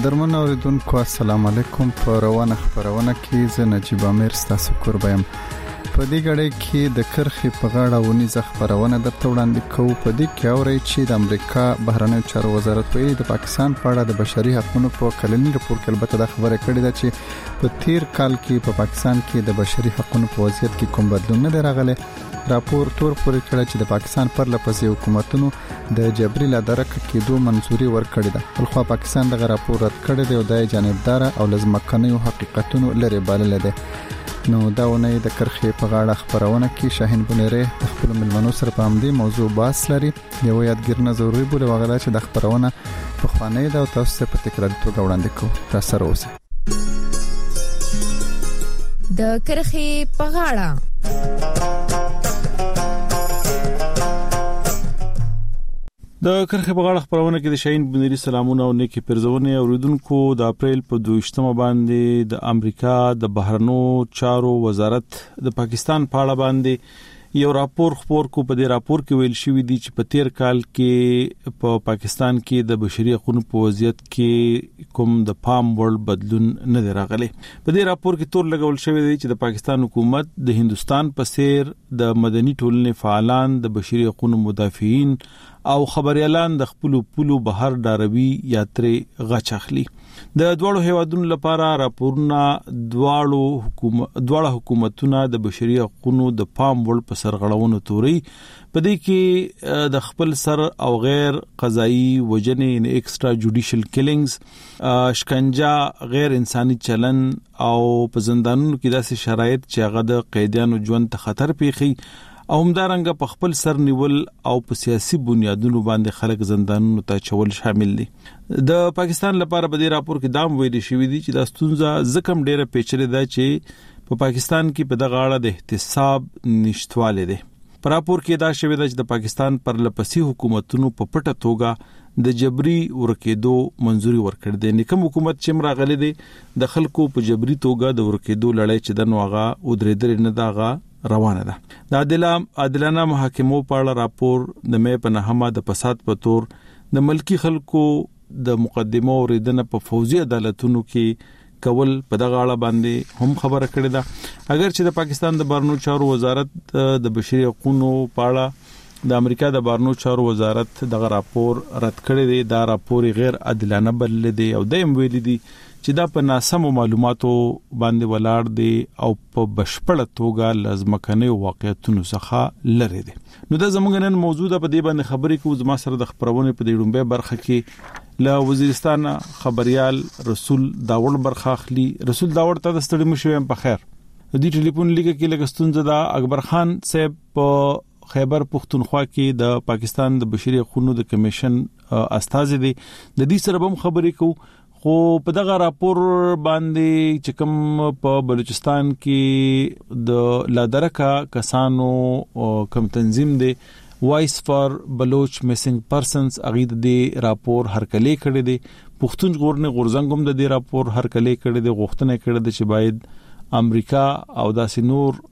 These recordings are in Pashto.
قدرمن اوریدونکو السلام علیکم. په روانه خبرونه کې زه نجیب امیر ستاسو قربایم. په دې غړې کې د کرخې په غاړه ونیزه خبرونه درته وړاندې کوو. په دې کې اوري چې د امریکا بهرنیو چارو وزارت ویلي د پاکستان په اړه د بشري حقوقو په کلنی رپورت کې البته د خبره کړې ده چې په تیر کال کې په پاکستان کې د بشري حقوقو په وضعیت کې کوم بدلون نه راغلی. راپور تور پورې کړی چې د پاکستان پر لپسې حکومتونو د جبري لادرک کېدو منځوري ورکړې ده. بلخو پاکستان دغه راپور رد کړی دی او د جانبدار او لزمکنیو حقیقتونو لري بلل ده. نو دا ونه د کرخې په غاړه خبرونه کې شاهین بنيره د خپل ملمنو سره په همدې موضوع بحث لري. یو یادګرنه ضروري بوله وغلا چې د خبرونه په خوانې دا تاسو په تکرار توګه وړاندې کوو. را سره اوسئ. د کرخې په غاړه د کرخې په غاړه خبرونه کې د شاهین بنيري سلامونه او نیکی پرزونه اوریدونکو. د اپریل په 22 باندې د امریکا د بهرنو چارو وزارت د پاکستان په اړه باندې یو راپور خبر کو. په دې راپور کې ویل شوی دی چې په تیر کال کې په پاکستان کې د بشري حقوقو په وضعیت کې کوم د پام وړ بدلون نه دی راغلی. په دې راپور کې تور لګول شوی دی چې د پاکستان حکومت د هندستان په څیر د مدني ټولنې فعالان، د بشري حقوقو مدافعین او خبريالان د خپل پولو بهر داروي یاترې غچ اخلي. د دوړو هیوادونو لپاره راپورونه دواړه حکومتونه د بشري حقوقو د پام وړ په سرغړونو توري. په دې کې د خپل سر او غیر قضایي وجنې ان ایکسترا جوډیشل کیلینګز، شکنجه، غیر انساني چلن او په زندانونو کې داسې شرایط چې هغه د قیدیانو ژوند ته خطر پیخي او همدارنګه په خپل سر نیول او په سیاسي بنیادونو باندې خلک زندانونو ته چول شامل دي. د پاکستان لپاره په دې راپور کې دام ویلي شوی دی چې د ستونزه زکم ډیره پیچلې ده چې په پاکستان کې په دغه اړه د احتساب نشټواله ده. په راپور کې دا شوی دی چې د پاکستان پر لپسي حکومتونو په پټه توګه د جبري ورکېدو منځوري ورکړ دي. نکم حکومت چې مرغلي دي د خلکو په جبري توګه د ورکېدو لړۍ چې د نوغه او درېدل نه داغه روانه ده. د عادلانه محاکمو په اړه راپور د مې په نهمه د فساد په تور د ملکی خلکو د مقدمو اوریدنه په فوزي عدالتونو کې کول په دغه اړه باندې هم خبره کړې ده. اگر چې د پاکستان د بهرنیو چارو وزارت د بشري حقوقو په اړه د امریکا د بهرنیو چارو وزارت دغه راپور رد کړی دی، دا راپور غیر عادلانه بلل دی او د ویل دي چې دا په ناسمو معلوماتو باندې ولاړ دی او په بشپړه توګه لازمکنه واقعیتونو څخه لري دي. نو دا زموږ نن موضوع ده. په دې باندې خبرې کوو. زما سره د خبرونه په دې ډومبه برخه کې له وزیرستان خبريال رسول داوړ برخه اخلي. رسول داوړ ته د ستړي مشوم په خیر. د ټلیفون لیګه کې لګستون زدا اکبر خان صاحب په خیبر پختونخوا کې د پاکستان د بشري حقوقو د کمیشن استاذ دي. د دې سره هم خبرې کوو. خو په دغه راپور باندې چې کوم په بلوچستان کې د لادرکا کسانو کوم تنظیم دی وایس فار بلوچ میسنګ پرسنز اغید دی راپور هرکلې کړی دی. پښتون ژغورنې غورزنګم د دې راپور هرکلې کړی دی، غوښتنه کړی دی چې باید امریکا او داسې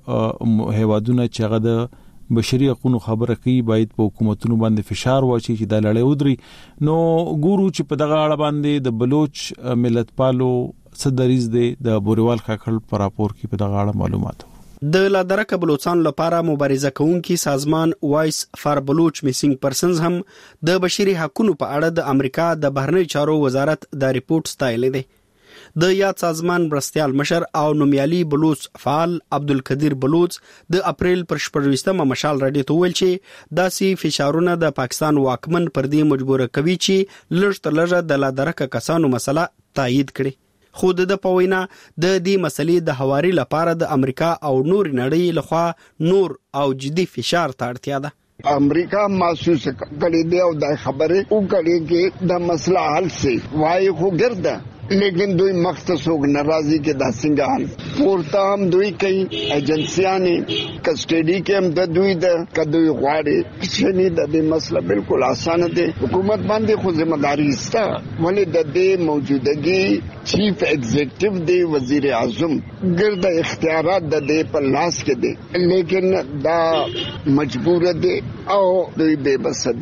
نور هیوادونه چې هغه د بشري حقوقو خبره کوي باید په حکومتونو باندې فشار واچي چې د لړۍ ودري. نو ګورو چې په دغه اړه باندې د بلوچ ملت پالو صدریز دی د بوریوال کاکل پر راپور کې په دغه اړه معلومات. د لادرک بلوچستان لپاره مبارزه کوونکی سازمان وایس فار بلوچ میسنګ پرسنز هم د بشري حقوقو په اړه د امریکا د بهرنیو چارو وزارت د ریپورت ستایل دی. د یاد سازمان برستیال مشر او نومیالي بلوچ فعال عبدالقدیر بلوچ د اپریل پر 14مه مشال راډیو ته ویل چې داسې فشارونه د پاکستان واکمن پر دې مجبور کوي چې لږ تر لږه د لادرک کسانو مسله تایید کړي. خو د پوینا د دې مسلې د حواري لپاره د امریکا او نور نړۍ لخوا نور او جدي فشار ته اړتیا ده. امریکا محسوس کړي دی او د خبره وکړي چې د مسله حل سي وای خو ګرځي لیکن دوی مختصوق ناراضی کے دا سنگال پورتا ہم دوی کئی ایجنسیاں کسٹڈی کے ہم دوی دا کدوی غواړي چې دا دې مسله بالکل آسان ده. حکومت باندې خو ذمہ داری استا ولی د دې موجودګي چیف ایگزیکٹیو دی وزیر اعظم ګرد اختیارات د دې په لاس کې دي لیکن دا مجبور دي او دوی بے بس دي.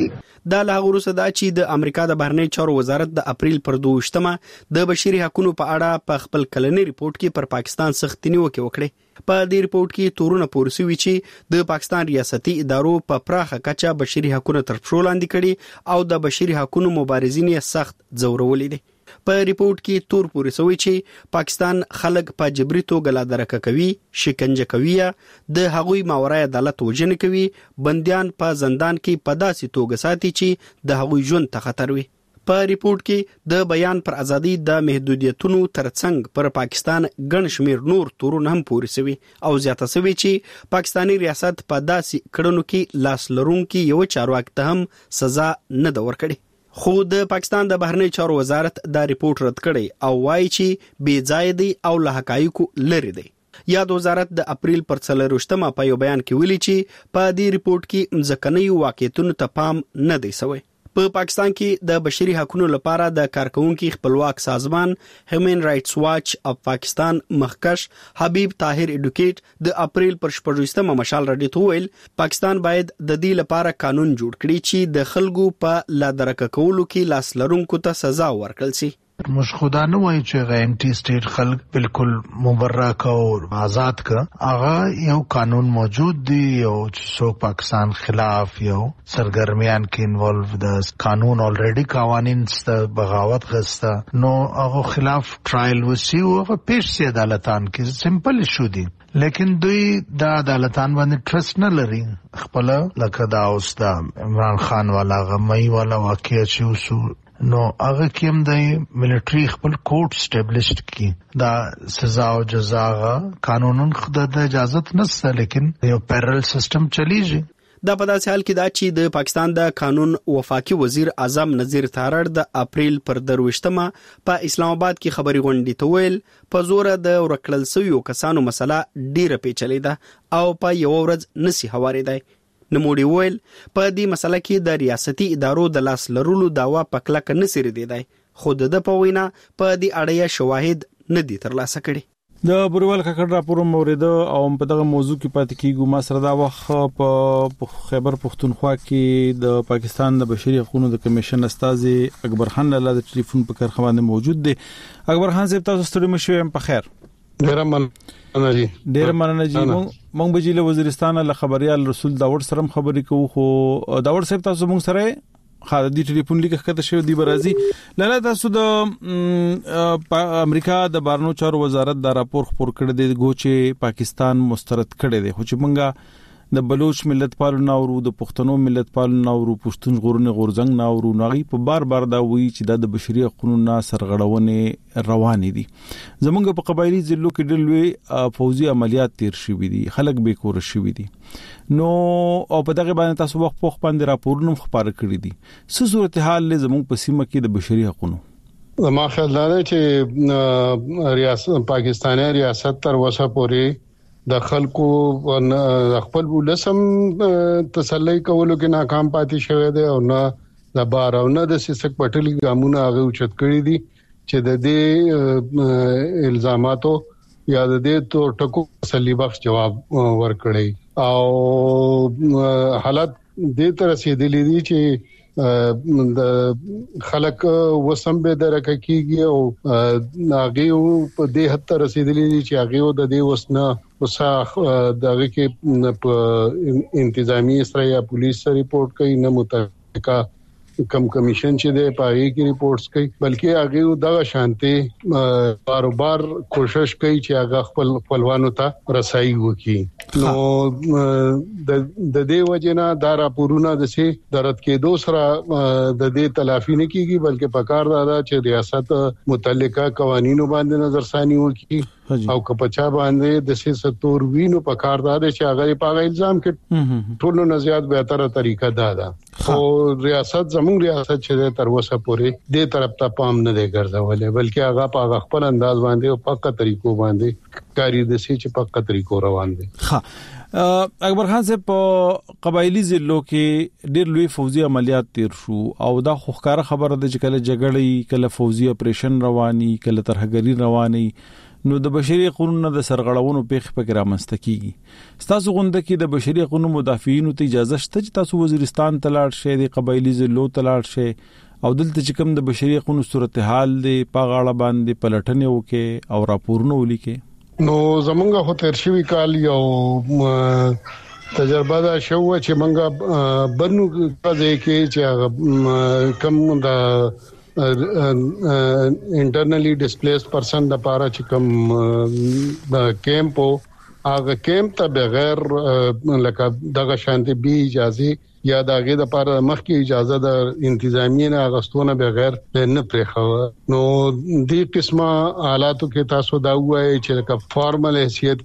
دا له وروسته دا چې د امریکا د بهرنی چارو وزارت د اپریل پر 22مه د بشري حقوقو په اړه په خپل کلنی ریپورت کې پر پاکستان سخت نیوکه وکړه. په دې ریپورت کې تورونه پورسوي چې د پاکستان ریاستي ادارو په پراخه کچه بشري حقوقو تر پښو لاندې کړي او د بشري حقوقو مبارزین یې سخت ځورولې دي. په ریپورت کې تور پورسوي چې پاکستان خلک په جبري توګه لا درکه کوي، شکنجه کوي، د هغوی ماورای عدالت وژنه کوي، بنديان په زندان کې په داسې توګه ساتي چې د هغوی ژوند ته خطر وي. په ریپورت کې د بیان پر ازادي د محدودیتونو ترڅنګ پر پاکستان ګڼ شمیر نور تورونه هم پورسوي او زیاته شوی چې پاکستانی ریاست په داسې کړنو کې لاس لرونکي یو چارواکي ته هم سزا نه ده ورکړي. خو د پاکستان د بهرنی چارو وزارت دا ریپورت رد کړي او وایي چې بې ځای دی او له حقایقو لري دی. یاد وزارت د اپریل پر 4مه په یو بیان کې ویلي چې په دې ریپورت کې مځکني واقعیتونو ته پام نه دی شوی. په پاکستان کې د بشري حقوقو لپاره د کارکونکو خپلواک سازمان هیومن رائټس واچ اف پاکستان مخکش حبیب طاهر اډوکیټ د اپریل پر 14مه مشال راډیو ته ویل پاکستان باید د دې لپاره قانون جوړ کړي چې د خلکو په لا درکه کولو کې لاس لرونکو ته سزا ورکړل شي. مش خدا نه وای چې غیمټي سټیټ خلک بالکل مبرک او آزاد کا هغه یو قانون موجود دی او چې پاکستان خلاف یو سرګرمیان کې انوالو د قانون الریډي قوانین ست بغاوت غستا نو هغه خلاف ټرایل وسی او پیش سي عدالتان کې سمپل شو دي لیکن دوی د عدالتان باندې ټرست نه لري. خپل لکه دا اوس د عمران خان والا غمي والا واقعي چې وسو نو هغه کوم د ملټری خپل کوډ اسټابلیشډ کی دا سزا او جزا قانونن خود د اجازه نشته لیکن یو پیرل سیستم چلیږي. دا په داسې حال کې دا چې د پاکستان د قانون وفاقي وزیر اعظم نذیر تارړ د اپریل پر 23مه په اسلام آباد کې خبري غونډې ته ویل په زور د ورکړل شویو کسانو مسله ډیره پیچلې ده او په یو ورځ نسی هوارېدای. نموړي ویل په دې مسله کې د ریاستي ادارو د لاس لرلو داوا پکلک نه سری دی خو د په وینا په دې اړه شواهد نه دي ترلاسه کړي. د بروال ککړ راپور مورید او په دغه موضوع کې پاتې کیږو. ما سره دا وخت په خیبر پختونخوا کې د پاکستان د بشري حقوقو د کمیشن استاذ اکبر خان له ټلیفون په کارخانه باندې موجود دی. اکبر خان صاحب تاسو ستړي مشوي په خیر. ډیر مننه جی. مونږ به جیله وزیرستان له خبريال رسول داوود سره خبرې کوو خو داوود صاحب تاسو مونږ سره خالدي ټلیفون لیکه کته شو دی برازي لاله تاسو د امریکا د بهرنیو چارو وزارت دا راپور خبر کړی دی چې پاکستان مسترد کړی دی خو چې مونږه د بلوچ ملت پالو ناورو د پښتنو ملت پالو ناورو پښتون غورنه غورزنګ ناورو ناغي په بار دا وی چې د بشري حقوقو نه سرغړونه روان دي. زمونږ په قبایلی ضلعو کې ډلوي فوزي عملیات تیر شوې دي خلک به کور شوې دي نو او په دغه باندې تاسو وخت په باندې راپورونه خبره کړی دي. څه صورتحال له زمونږ په سیمه کې د بشري حقوقو ما خیال دا چې ریاست پاکستاني ریاست تر وسه پورې د خلکو خپل ولسم تسلی کولو کې ناکام پاتې شوی دی او نه د بارونه د سیسک پټلی ګامونه هغه اوچت کړی دي چې د دې الزاماتو یا د دې ټکو تسلی بخش جواب ورکړي او حالت دې تر رسیدلې دي چې د خلک وسم به درک کیږي او هغه په دې حد ته رسیدلې دي چې هغه د دې وسنه وسه دغه کې انتظامی سره یا پولیس سره ریپورت کوي نه متفقه کم کمیشن چې د پاره کې ریپورتس کوي بلکې هغه دغه شانتي بار کوشش کوي چې هغه خپل خپلوانو ته رسایي وکړي. نو د دې وجنه دا راپورونه د سي درت کې دوسرا د دې تلافي نه کیږي بلکې پکار دا چې ریاست متعلقه قوانینو باندې نظرثانی وکړي او کپچا باندې د سي ستور وینو پکار دا چې هغه په الزام کې ټولو نه زیات بهتره طریقه ده او ریاست زموږ ریاست چې تر اوسه پورې دې طرف ته پام نه دی ګرځولې بلکې هغه په خپل انداز باندې او پاکه طریقو باندې کاری د سي چې پاکه طریقو روان دي. اکبر خان صاحب په قبایلی ضلعو کې ډېر لوی فوزي عملیات تیر شو او دا خوخاره خبره ده چې کله جګړې کله فوزي اپریشن رواني کله ترهګری رواني نو د بشري حقوقو د سرغړونو پیښ پکې رامنځته کیږي. تاسو غونډه کې د بشري حقوقو مدافعینو ته اجازه شته چې تاسو وزیرستان ته لاړ شئ، د قبایلی ضلعو ته لاړ شئ او دلته چې کوم د بشري حقوقو صورتحال دی په غاړه باندې پلټنې وکړي او راپورونه ولیکي؟ نو زمونږ هو تیر شوی کال یو تجربه دا شو چې مونږه برنو ځای کې چې کوم د انټرنلی ډیسپلیسډ پرسن د پاره چې کوم د کیمپ هغه کیمپ ته بغیر لکه دغه شانتي بي اجازه یا دغه د پاره مخکې اجازه د انتظامیه نه غستونه بغیر نه پرېخو. نو دې قسمه حالاتو کې تاسو دا وایي چې لکه فارمل حیثیت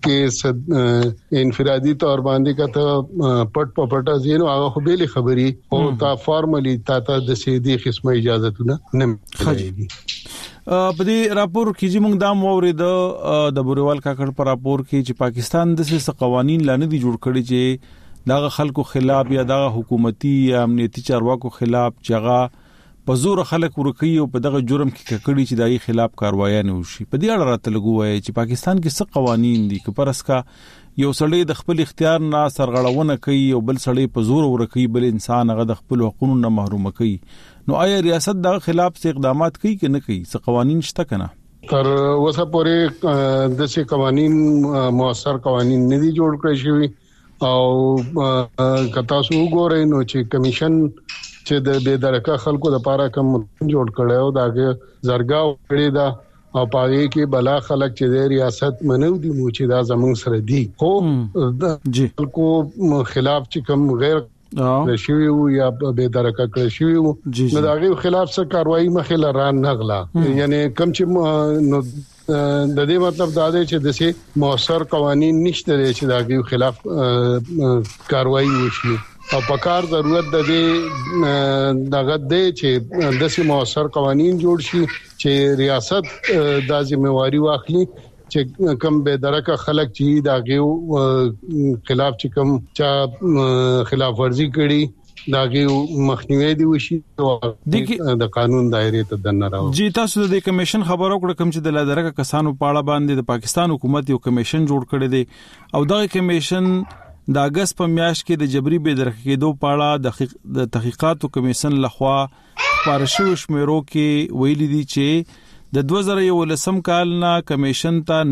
کې انفرادي تور باندې کته پټ پټه زینو هغه خو به خبري او تا فارملی تا د سیدي قسمه اجازه نه ملي. په دې راپور کې چې موږ دا مورید د بوریوال کاکړ پر راپور کې چې پاکستان د څه قوانين لانه دي جوړ کړي چې دغه خلکو خلاف یا دغه حکومتي یا امنیتي چارواکو خلاف چې په زور خلک ورکی او په دغه جرم کې کړي چې دغه خلاف کاروایی نه وشي. په دې اړه راته لګوي چې پاکستان کې څه قوانين دي چې پرسکا یو سړی د خپل اختیار نه سرغړونه کوي او بل سړی په زور ورکی بل انسان هغه د خپل حقوقو نه محروم کوي. نو آیا ریاست دغه خلاف څه اقدامات کوي که نه کوي؟ څه قوانين شته کنه؟ تر اوسه پورې د څه قوانين موثر قوانين نه دي جوړ کړی شوی او کتا سو وګورئ نو چې کمیشن چې د بے درکه خلکو د لپاره کوم جوړ کړو داګه زرګاو کړی دا او پاره کې بلا خلک چې د ریاست منو دي مو چې دا زمونږ سره دي خو جی خلکو خلاف چې کوم غیر شوی یا بے درکه کړی شوی نو داګه خلاف څه کاروایی مخه لران نغلا یعنی کم چې نو د دې مطلب دا دی چې د سي موثر قوانين نشته چې داګه خلاف کاروایی وشي او پکار ضرورت د دې دغه دی چې د سي موثر قوانين جوړ شي چې ریاست د ځمواري واخلي چې کم به درکه خلک چې داګه خلاف چې کم چا خلاف ورزي کړي داګه مخنیوي دی وشي د قانون دایره ته دنه راو. جی تاسو د کمیشن خبرو کړ کوم چې د لادرکه کسانو پاړه باندې د پاکستان حکومت یو کمیشن جوړ کړی دی او دغه کمیشن د اگست په میاشت کې د جبري بې درکه کېدو پاړه د تحقیقاتو کمیشن لخوا پارشو شمیرو کې ویلي دي چې د 2019 کال نه کمیشن ته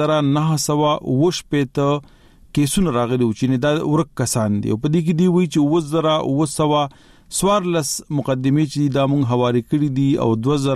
9900 پېته کیسونه راغلي و چې دا ورک کسان دي او په دې کې دی وی چې 2000 مقدمه چې دا مونږ حواله کړی دي او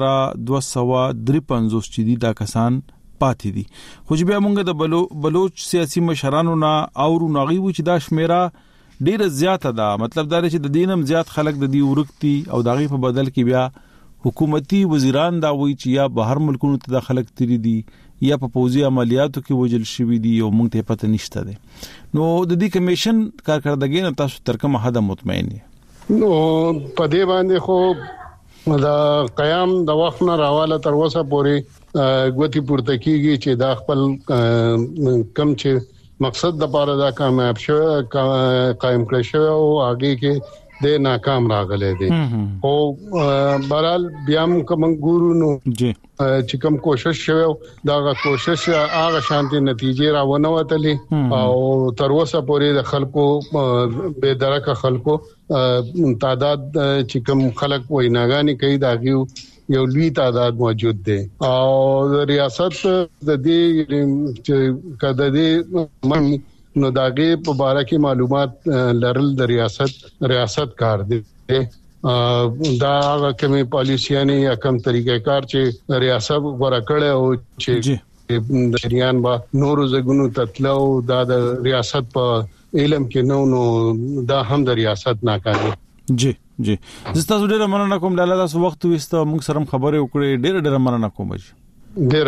2253 چې دي دا کسان پاتې دي. خو چې بیا مونږ د بلوچ سیاسي مشرانو نه او ناغي و چې دا شمیره ډیره زیاته ده. مطلب دا چې د دینم زیات خلک د دې ورکتي او داغي په بدل کې بیا حکومتي وزیران دا وی چې یا بهر ملکونو ته د خلک تری دي یا په پوزي عملیاتو کې وجل شوی دي او موږ ته پته نشته ده. نو د دې کمیشن کارکړدګي نه تاسو تر کومه حد مطمئن یې؟ نو په دې باندې خو دا قیام د وخت نه راواله تر اوسه پورې غوتی پورته کیږي چې دا خپل کم چې مقصد د پاره دا کامیاب شو قائم کړی شو او هغه کې د ناکام راغلي دي او برال بیا کوم ګورو نو چې کوم کوشش شوه دا کوشش هغه شانتي نتیجې راونه وتلې او تر اوسه پورې د خلکو به درکه خلکو تعداد چې کوم خلک ویناګانی کوي داغي یو لوی تعداد موجود دي او ریاست د دې چې کده دې نو داګه په باره کې معلومات لرل د ریاست کار دی. دا هغه کومه پالیسیانه یا کوم طریقې کار چې ریاست غوړه کړي او چې د شریان با نورو زګونو تطلو دا د ریاست په علم کې نو دا هم د ریاست ناکامي. جی زستا ډیره مننه کوم لاله تاسو وخت وست موږ سره خبرې وکړې ډیره مننه کوم. ډیره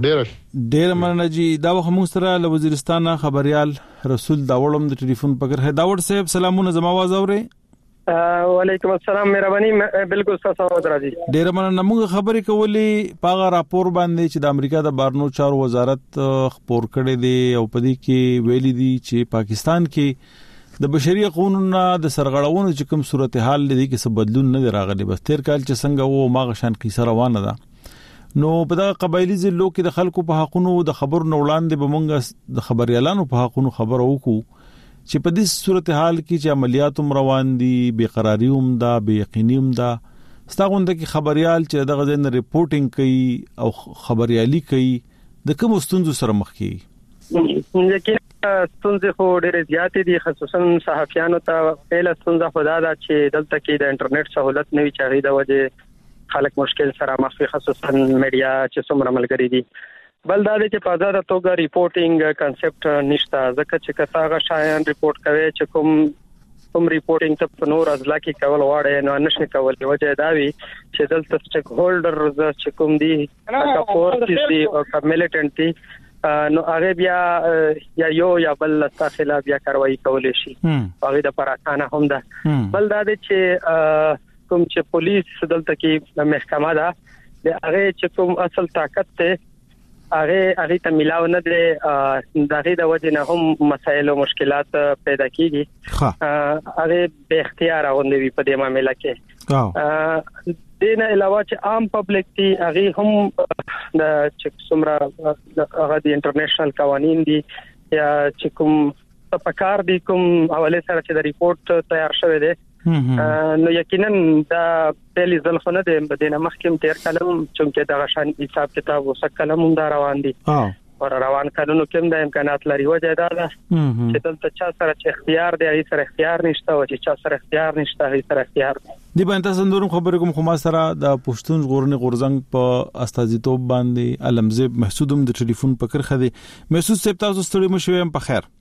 مننه جی دا وخت موږ سره له وزیرستان خبريال رسول داوړم د ټلیفون پکړه ہے. داوړ صاحب سلامونه زما आवाज اوري؟ وعلیکم السلام مهرباني بالکل تاسو راځي. ډیره مننه. موږ خبرې کولې پاغه راپور باندې چې د امریکا د بارنو چارو وزارت خبر کړی دی او پدې کې ویلي دي چې پاکستان کې د بشري حقوقو د سرغړونو چې کوم صورتحال لري کې څه بدلون نه راغلی. بس تیر کال چې څنګه وو ماغه شان قصه روانه ده نو په دغه قبایلی ضلعو کې د خلکو په حقونو د خبرو وړاندې به مونږ د خبريالانو په حقونو خبرو وکړو چې په دې صورتحال کې چې عملیات روان دي بے قراری هم ده بے یقیني هم ده ستاغونده کې خبريال چې دغه ځین ریپورټینګ کوي او خبريالي کوي د کوم ستونزو سره مخ کیږي یقینا ستونزې خو ډېرې زیاتې دي خصوصا صحافیانو ته پیله ستونزه خو دا ده چې دلته کې د انټرنیټ سہولت نه وي چې هغې د وجې خلک مشکل سره مخ وي خصوصا میډیا چې څومره ملګري دي بل دا دی چې په آزاده توګه ریپورټینګ کنسپټ نشته ځکه چې که هغه شایان ریپورټ کوي چې کوم ریپورټینګ ته په نور ازلا کې کول واړی نو نشي کولای وجه دا وي چې دلته سټیک هولډرز چې کوم دي سپورټ دي او کمیلیټنټ دي نو هغه بیا یا بل تاسو بیا کاروایی کولای شي هغه د پراخانه هم ده بل دا دی چې کوم چې پولیس دلته کې محکمه ده د هغه چې کوم اصل طاقت ته هغه ته ملاو نه دي دغه د وجه نه هم مسایل او مشکلات پیدا کیږي هغه به اختیار غوندوي په دې معاملې کې دین علاوه چې عام پبلک دي هغه هم د چې څومره هغه د انټرنیشنل قوانين دي یا چې کوم پکار دي کوم حواله سره چې د ریپورت تیار شوی دی نو یقینا دا پهلی ځل خو نه دی بدینه مخکې تیر کلم چې دا شان حساب کتاب وسه کلم هم دا روان دي او روان قانونو کې د امکانات لري وجه دا ده چې دلته چا سره چې اختیار دی هغه سره اختیار نشته او چې چا سره اختیار نشته هغه سره اختیار دی باندې تاسو خبرې کوم خو ما سره د پښتون غورنی غورزنګ په استازیتوب باندې علمزه محسودم د ټلیفون پکر خدي محسود صاحب تاسو ستړي مشوم په خیر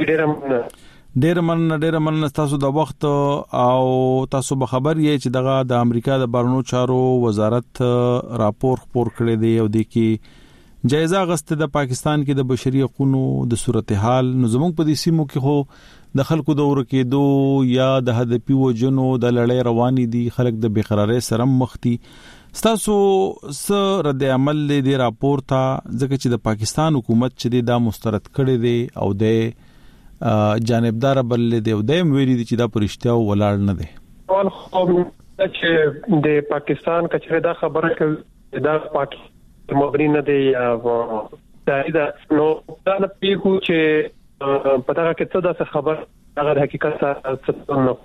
ډېر مننه تاسو د وخت او تاسو به خبر یې چې دغه د امریکا د بهرنیو چارو وزارت راپور خپور کړی دی او د کې جایزه غسته د پاکستان کې د بشري حقوقو د صورتحال نو زموږ په دې سیمو کې خو د خلکو د ورکېدو یا د هدفي وجنو د لړۍ رواني دي خلک د بیقراری سره مخ دي تاسو سره رد عمل دې راپور ته ځکه چې د پاکستان حکومت چې دا مسترد کړی دی او د جانبدار بل دی او دیم ویلي دي چې دا پرشتیا ولاړ نه دی ټول خو چې د پاکستان کچره دا خبره کوي دا پاکستان مبري نه دی یا دا نو دا نه پیښو چې پتا کې څه دا خبر هغه حقیقت څه نو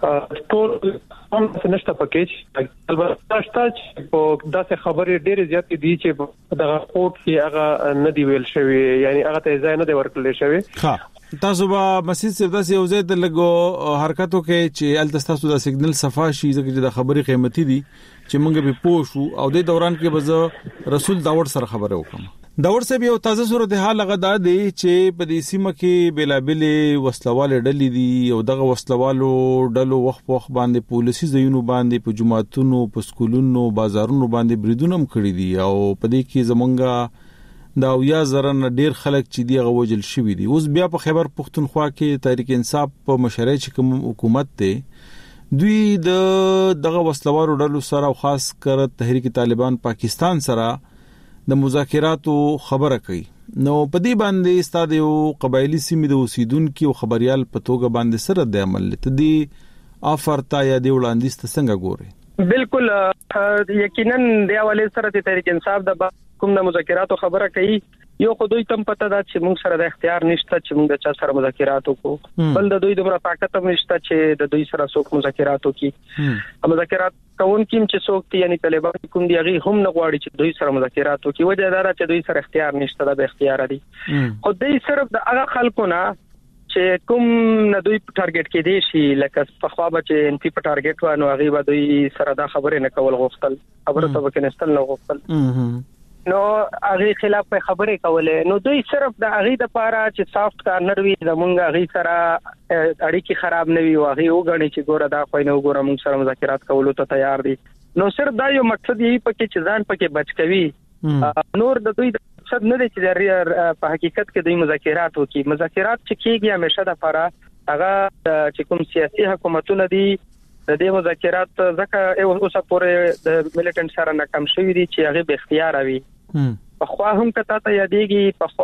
ټول هم نشته پکې البته چې په داسې خبرې ډېرې زیاتې دي چې دغه کوټ کې هغه نه دی ویل شوی یعنی هغه ته ځای نه دی ورکړل شوی تاسو به مسجد صاحب داسې یو ځای ته لګو حرکتو کې چې التستاسو د سیګنل صفا شي ځکه چې د خبرې قیمتي دي چې موږ به پوښو او د دوران کې به رسول داور سره خبره وکم داور صاحب یو تازه صورتحال هغه دا دی چې په دې سیمه کې بلابلې وسلواله ډلې دي او دغه وسلوالو ډلو وخت باندې پولیسي ځایونو باندې په جماعتونو په سکولونو بازارونو باندې بریدونه هم کړی دي او په دې کې زمونږه دا یا زرن ډیر خلک چې دی غوجل شوی دي اوس بیا په خیبر پختونخوا کې تحریک انصاف په مشرۍ چې کوم حکومت ته دوی دغه وسلوارو ډلو سره او خاص کر تحریک طالبان پاکستان سره د مذاکراتو خبره کوي نو په دې باندې ستاسو یو قبایلی سیمې د اوسیدونکو او خبريال په توګه باندې سره د عمل ته دی افرتا یا دی وړاندیز ته څنګه ګوري بالکل یقینا د حواله سره د تحریک انصاف د کوم د مذاکراتو خبره کوي یو خو دوی تم پته دا چې موږ سره د اختیار نشته چې موږ د چا سره مذاکرات وکړو بل د دوی دومره طاقت هم نشته چې د دوی سره څوک مذاکرات وکړي مذاکرات کوون کیم چې څوک دي یعنی طالبان کوم دی هغه هم نه غواړي چې دوی سره مذاکرات وکړي وجه دا چې دوی سره اختیار نشته د اختیار دي خو دوی صرف د هغه خلکو نه چې کوم نه دوی ټارګټ کې دي شي لکه په خوا به چې انتی په ټارګټ وانه هغه به دوی سره دا خبره نه کول غوښتل خبره ته وکنهستل نه غوښتل نو هغه خلاف په خبره کوله نو دوی صرف د هغه د پاره چې سافت کارنر وي زمونږ هغه سره اړیکې خراب نه وي او هغه وګڼي چې ګوره دا خو نه وګوره موږ سره مذاکرات کولو ته تیار دي نو صرف دا یو مقصد یې پکې چې ځان پکې بچ کوي نور د دوی مقصد نه دی چې په حقیقت کې دوی مذاکرات وکړي مذاکرات چې کیږي همیشه د پاره هغه چې کوم سیاسي حکومتونه دي د دې مذاکرات ځکه اوسه پورې د ملیټنټ سره ناکام شوی دي چې هغه به اختیار وي په خوا هم کته ته یادېږي په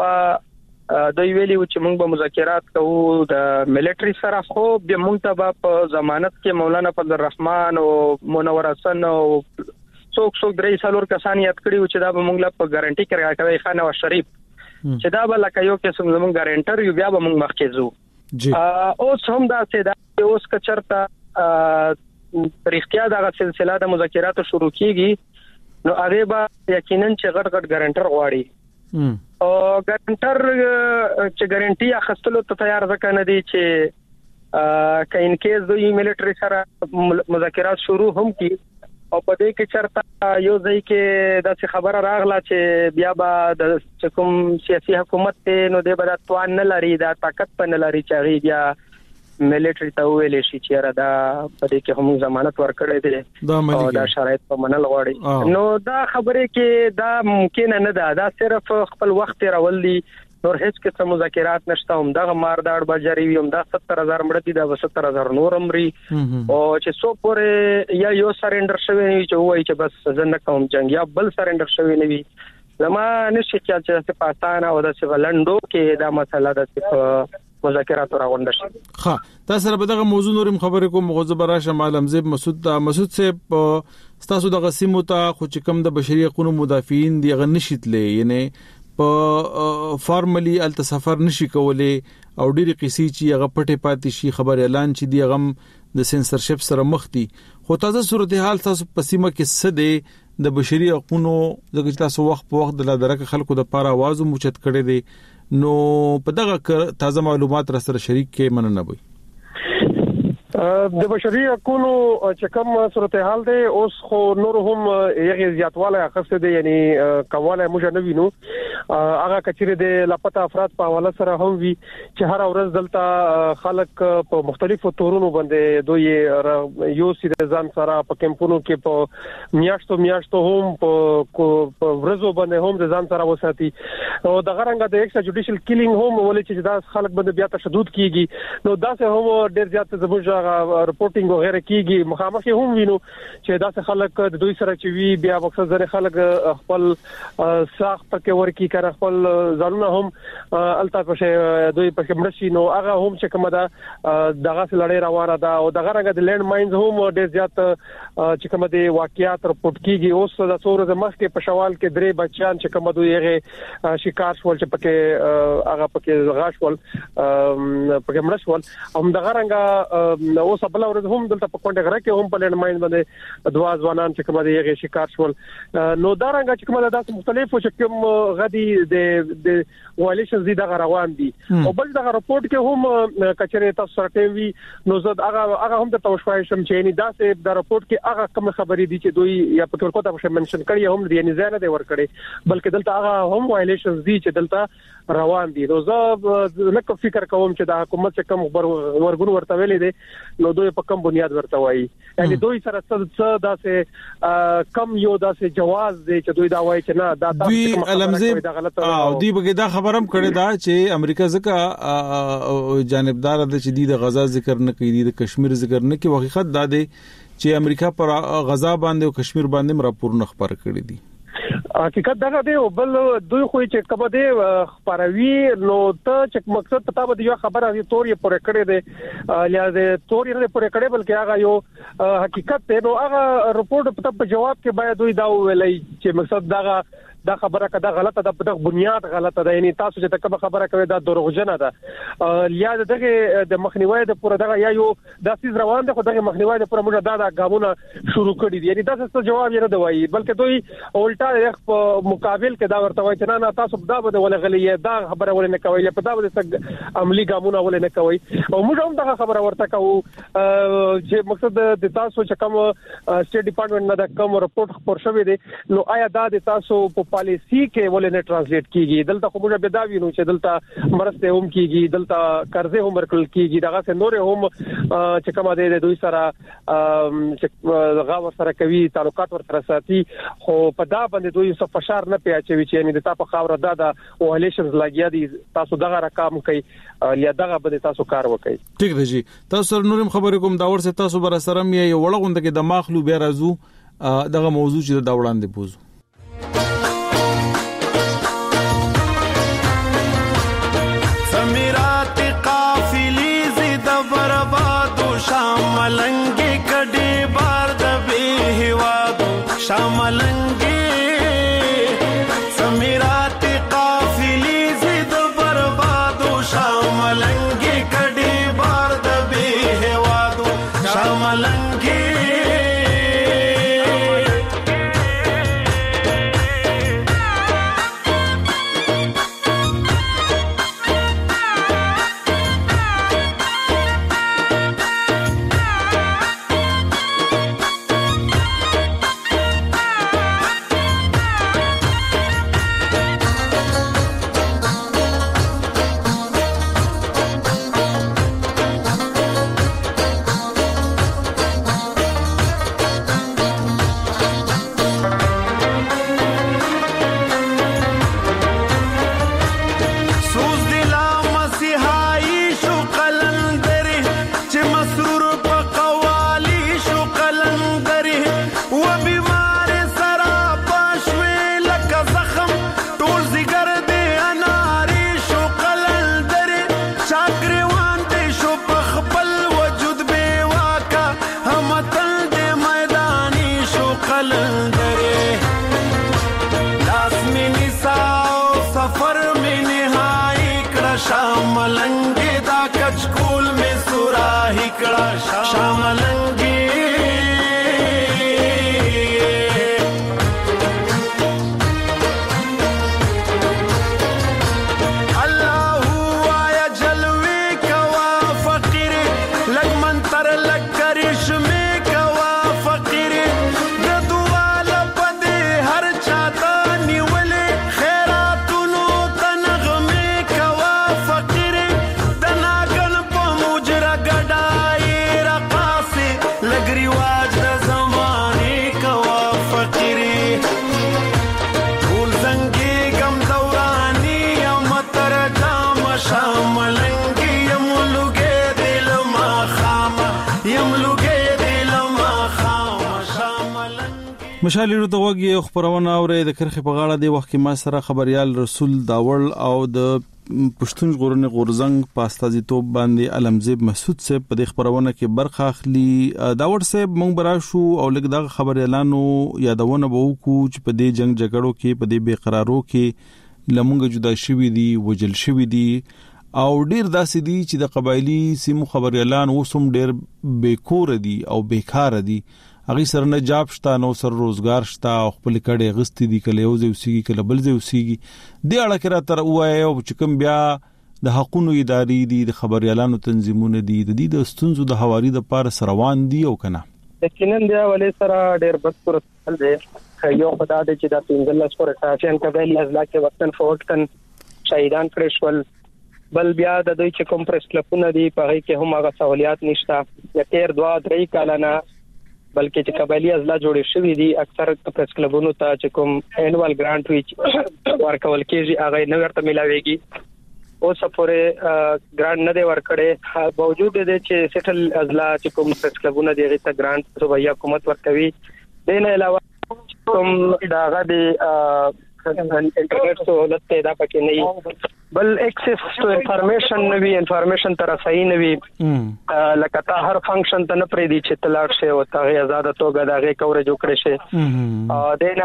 خوا دوی ویلي چې موږ به مذاکرات کوو د ملیټري سره خو به موږ ته په ضمانت کې مولانا فضل الرحمن او منور حسن او څوک درې څلور کسان یاد کړیو چې دا به موږ لا په ګارانټي کې راکوي خان نواز شریف چې دا به لکه یو قسم زموږ ګارانټر یو بیا به موږ مخکې ځو اوس هم دا چې دا اوس کچرته پرختیا دا سلسله د مذاکراتو شروع کیږي نو هغه به یقینا چې غټ ګارانټر غواړي او ګارانټر چې ګارانټي اخستلو ته تیار ځکه نه دی چې کین کیس دوی ملټری سره مذاکرات شروع هم کی او په دې کې چرته یو ځای کې د خبره راغله چې بیا به د کوم سیاسي حکومت ته نو د بل توان نه لري دا طاقت په نه لري چې بیا ملټری ته ویلې شي چې را دا په دې کې هم ضمانت ورکړي دي او دا شرایط په منل غواړي نو دا خبره کې دا ممکن نه ده دا صرف خپل وخت راولي نور هیڅ کې مذاکرات نشته هم دا مارداړ بجری وي هم دا 70000 مړتي دا 70000 نور امري او چې څو پورې یا یو سرندر شوی نه چې وایي چې بس زنه کوم جنگ یا بل سرندر شوی نه وي لما نشي چې پاکستان او د سیولندو کې دا مسله د مذاکرات راوند شي ها تاسو سره به دغه موضوع نورم خبرې کوم غوځبرا شمال حمزه مسعود صاحب تاسو د غسیمو ته خو چې کم د بشري حقوقو مدافعین دی غن نشیتلې یعنی په فارملی التسفر نشي کولای او ډېری قصې چې هغه پټه پاتې شي خبر اعلان چې دی غم د سنسرشپ سره مخ دي خو تاسو صورتحال تاسو پسیمه کې سده د بشري حقوقو د تاسو وخت په وخت د لادرکه خلکو د پاره आवाज موچت کړي دي نو په دغه تازه معلومات را سره شریک کې مننه وي د بشري حقوقو چې کوم صورتحال دی اوس خو نور هم یغه زیاتواله اخسته دي یعنی کومه موږ نه وینو هغه کچره د لاپتا افراد په حواله سره هم وی چې هر ورځ دلته خلک په مختلفو تورونو باندې دوی یو سیدزان سره په کمپونو کې په میاشتو هم په ورځو باندې هم د ځان سره وساتي او د غرنګ د ایکسټرا جوډیشل کیلینګ هم ولې چې دا خلک باندې بیا تشدد کیږي نو دا څه هم ډیر زیات زموږ رپورټینګ وغیرہ کیږي مخامخ هم وینو چې دا څه خلک د دوی سره چې وی بیا مقصد ځنه خلک خپل ساخت پکې ورکی کړه خپل ځانونه هم الته په دوی په مرشي نو هغه هم چې کومه دا دغه لړۍ روانه ده او دغه رنګ د لینډ ماینز هم ډیر زیات چې کومه د واقعیات رپورټ کیږي اوس د څورو د مخ کې په شوال کې درې بچیان چې کومه دوی هغه شکار شول چې پکې هغه پکې غاښول پکې مرشول هم دغه رنګ او سبل ورځ هم دلته په کونډه غره کې هم په لینډ ماین باندې دوا ځوانان چې کومه دی شکار شول نو دا رنګ چې کومه د مختلفو چې کوم غدي د وایلیشنز دي دغه روان دي او بل دغه رپورټ کې هم کچره تاسو سره وی نو زه هغه هم د توشوي شم چې نه دا سه د رپورټ کې هغه کوم خبرې دي چې دوی یا په ټول کوته په منشن کړی هم دی نه ځای نه دی ور کړی بلکې دلته هغه هم وایلیشنز دي چې دلته روان دي نو زه نه کوم فکر کوم چې د حکومت څخه کوم ورګون ورته ویلې دي نو دوی په کوم بنیاد ورته وایي یعنی دوی سره څه داسې کم یو داسې جواز دی چې دوی دا وایي چې نه دا دوی علمزه او دوی به دا خبرم کړی دا چې امریکا ځکه جانبدار ده چې د غزا ذکر نه کوي د کشمیر ذکر نه کوي حقیقت دا دی چې امریکا پر غزا باندې او کشمیر باندې راپور نه خبر کړی دي حقیقت دا دی او بل دوی خو چې کبه دی خبروي نو ته چې مقصد پتا به یو خبره دی تورې پورې کړې دی یا د تورې نه پورې کړې بلکې هغه یو حقیقت دی نو هغه رپورټ په جواب کې باید دوی دا ویلای چې مقصد دا خبره کده غلطه ده په بنیاد غلطه ده یعنی تاسو چې کوم خبره کوي دا دروغجنه ده یا دغه د مخنیوي د پوره دغه یا یو داسې روان ده خو دغه مخنیوي د پوره موږ دا غامونه شروع کړی دي یعنی دا څه جواب یې نه دی وایي بلکې دوی الټا په مقابل کې دا ورته وایي چې نه تاسو دا به ولې غلې دا خبره ولې نه کوي په دا به عملی غامونه ولې نه کوي او موږ هم دا خبره ورته کوو چې مقصد د تاسو چې کوم سټیټ ډپارټمنټ نه دا کوم رپورټ خبر شوی دی نو آیا دا د تاسو پالیسی کې ولې نه ترانسلیټ کیږي دلته خو موږ به دا وینو چې دلته مرسته هم کیږي دلته قرضې هم ورکړل کیږي دغه څه نور هم چې کومه د دوی سره چې غاور سره کوي تعلقات ورسره ساتي خو په دا باندې دوی څه فشار نه پیاچوي چې یعنی د تاسو خاور د وایلیشنز لاګیا دي تاسو دغه رقم کوي یا دغه باندې تاسو کار وکړي ټیک دی جی تاسو نورم خبرې کوم دا ورسره تاسو بر سره مې یو وړغوند کې د ماخلو بیا راځو دغه موضوع چې دا وړاندې بوزو ملنګ کډي بار د به هوا دو شام شاملنګي دا کچکول می سوراهی کړه شاملنګي مشالې د وګي خبرونه اورې د کرخې په غاړه دی وخت کې ما سره خبريال رسول داول او د پښتون ژغورنې غورزنګ په استازیتوب باندې علمزیب مسعود صاحب په دې خبرونه کې برخه اخلي. داور صاحب مونږ براشو او لږ د خبريالانو یادونه به وکړو چې په دې جنگ جګړو کې په دې بیقرارو کې لمونږ جدا شوي دي وجل شوي دي او ډیر داسې دي چې د قبایلی سیمو خبريالان اوسم ډیر بیکور دي او بیکار دي. هغه سره نه جاب شته نو سر روزګار شته او خپل کډه غستی دي کله یو ځای وسیږي کله بل ځای وسیږي. د اړه کې را تر وایي او چې کوم بیا د حقوقو ادارې دي د خبريالانو تنظیمونه دي د دې د ستونزو د حواري د پار سروان دي او کنه یقینا بیا ولې سره ډېر بدتر حل دی. یو خدای دې چې د 15 پر تاسیان کبل ازلا کې وقتن فوقتن شهیدان کړشول بل بیا د دوی چې کوم پرس کلپونه دي په هغه کې هم هغه سہولیات نشته. یا تیر 2-3 کالانه بلکې چې قبایلی ازلا جوړې شوې دي اکثر پرس کلبونو ته چې کوم انوال ګرانټ وی ورکول کېږي هغه نه ورته ملاويږي. اوس پورې ګرانټ نه دی ورکړي باوجود دې چې سټل ازلا چې کوم پرس کلبونه دي هغه ته ګرانټ صوبایي حکومت ورکوي. دین علاوه کوم داغه دي انټرنیټ سہولت ته دا پکې نه بل ایکسس ټو انفارمیشن نوی انفارمیشن تر صحیح نوی لکه تا هر فنکشن ته نه پرې دي چې تلاټ شي او ته آزاد توګه داغه کورج وکړي شي. دین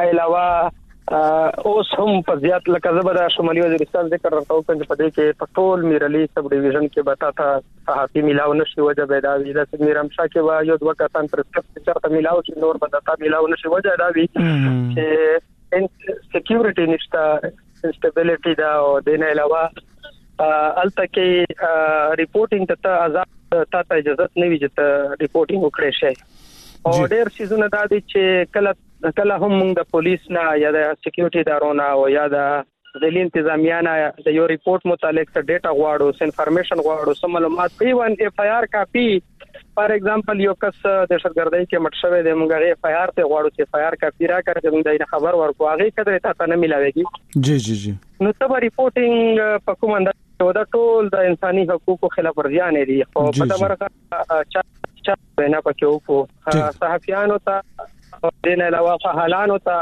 علاوه اوس هم په زیات لکه زبر شمالي وزیرستان ذکر راو کنه په دې کې پټول میرلی سب ډیویژن کې بتا تا صحافي ملاو نشي وجه پیدا وی د میرم شاه کې وا یو دوه کسان پر څه ملاو چې نور بدتا ملاو نشي وجه دا وی چې سکیورټي نشته انسټیبিলিټي دا او دین علاوه الته کې ریپورټینګ ته آزاد ته اجازه نه وی چې ریپورټینګ وکړي شي او ډېر شیزونه دا دي چې کله هم موږ د پولیس نه یا د سکیورټي دارونه او یا د ځلې انتظامیه نه د یو ریپورت متعلق څه ډیټا غواړو څه انفارمیشن غواړو څه معلومات ایون اف آی آر کاپی فار ایگزامپل یو کس د شرګردۍ کې مټ شوی د موږ اف آی آر ته غواړو چې اف آی آر کاپی را کړو موږ د خبر ورکو هغه کده ته نه ملاويږي. جی نو ته ریپورټینګ په کوم انداز دا ټول د انساني حقوقو خلاف ورزيان دي او په دغه چا بنا پکې وو صحافیانو ته دین علاوه فعالانو ته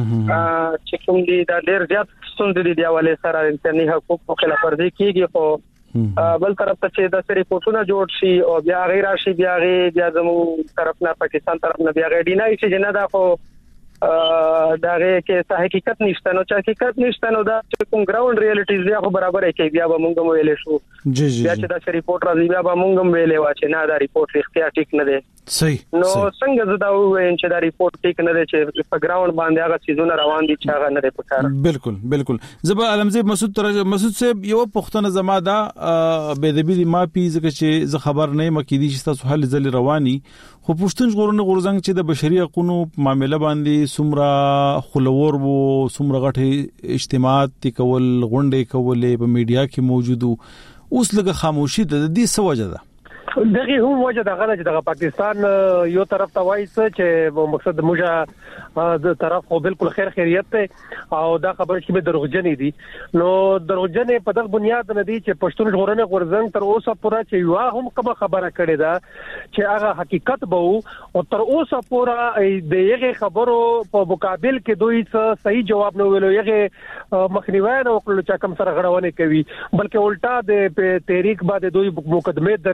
چې کوم دي د ډېر زیات ستونزې دي حواله سره انساني حقوقو خلاف ورزي کیږي خو بل طرف ته چې د ریپورتونو جوړ شي او بیا غیر راشي بیا زمو طرف نه پاکستان طرف نه بیا غیر دینای شي جنا دا خو داغه کې څه حقیقت نشته نو چې حقیقت نشته نو دا کوم ګراوند ریالټیز بیا خو برابر کې بیا به مونږ هم ویلې شو بیا چې دا ریپورت راځي بیا به مونږ هم ویلې وا چې نه دا ریپورت اختیار ټیک نه دی صحیح نو څنګه زدا وایم چې دا ریپورت ټیک نه دی چې په ګراوند باندې هغه چیزونه روان دي چې هغه نه دی پکار. بالکل زبا علمزیب مسعود صاحب یو پښتنه زما دا به د بي ما پی ځکه چې ز خبر نه مکیدي چې تاسو حل ځل رواني خو پښتون ژغورنې غورځنګ چې د بشري حقوقو معاملې باندې سمرا خلور وو سمرا غټه اجتماعات کول غونډې کولې په میډیا کې موجود اوس لږه خاموشي د دې سوجه ده دغه هم وجه دغه چې د پاکستان یو طرف ته وایي چې مقصد موږ د طرف خو بالکل خیریت ته او دا خبره چې به دروغجنې دي نو دروغجنې په دغه بنیاد نه دي چې پښتون ژغورنې غورځنګ تر اوسه پورې چې یو هم کومه خبره کړې ده چې هغه حقیقت به او تر اوسه پورې د یغه خبرو په مقابل کې دوی څه صحیح جواب نه ویلو یغه مخنیوي نه وکړل چې کوم سره غړونه کوي بلکې الټا د تحریک باندې دوی مقدمه درج کوي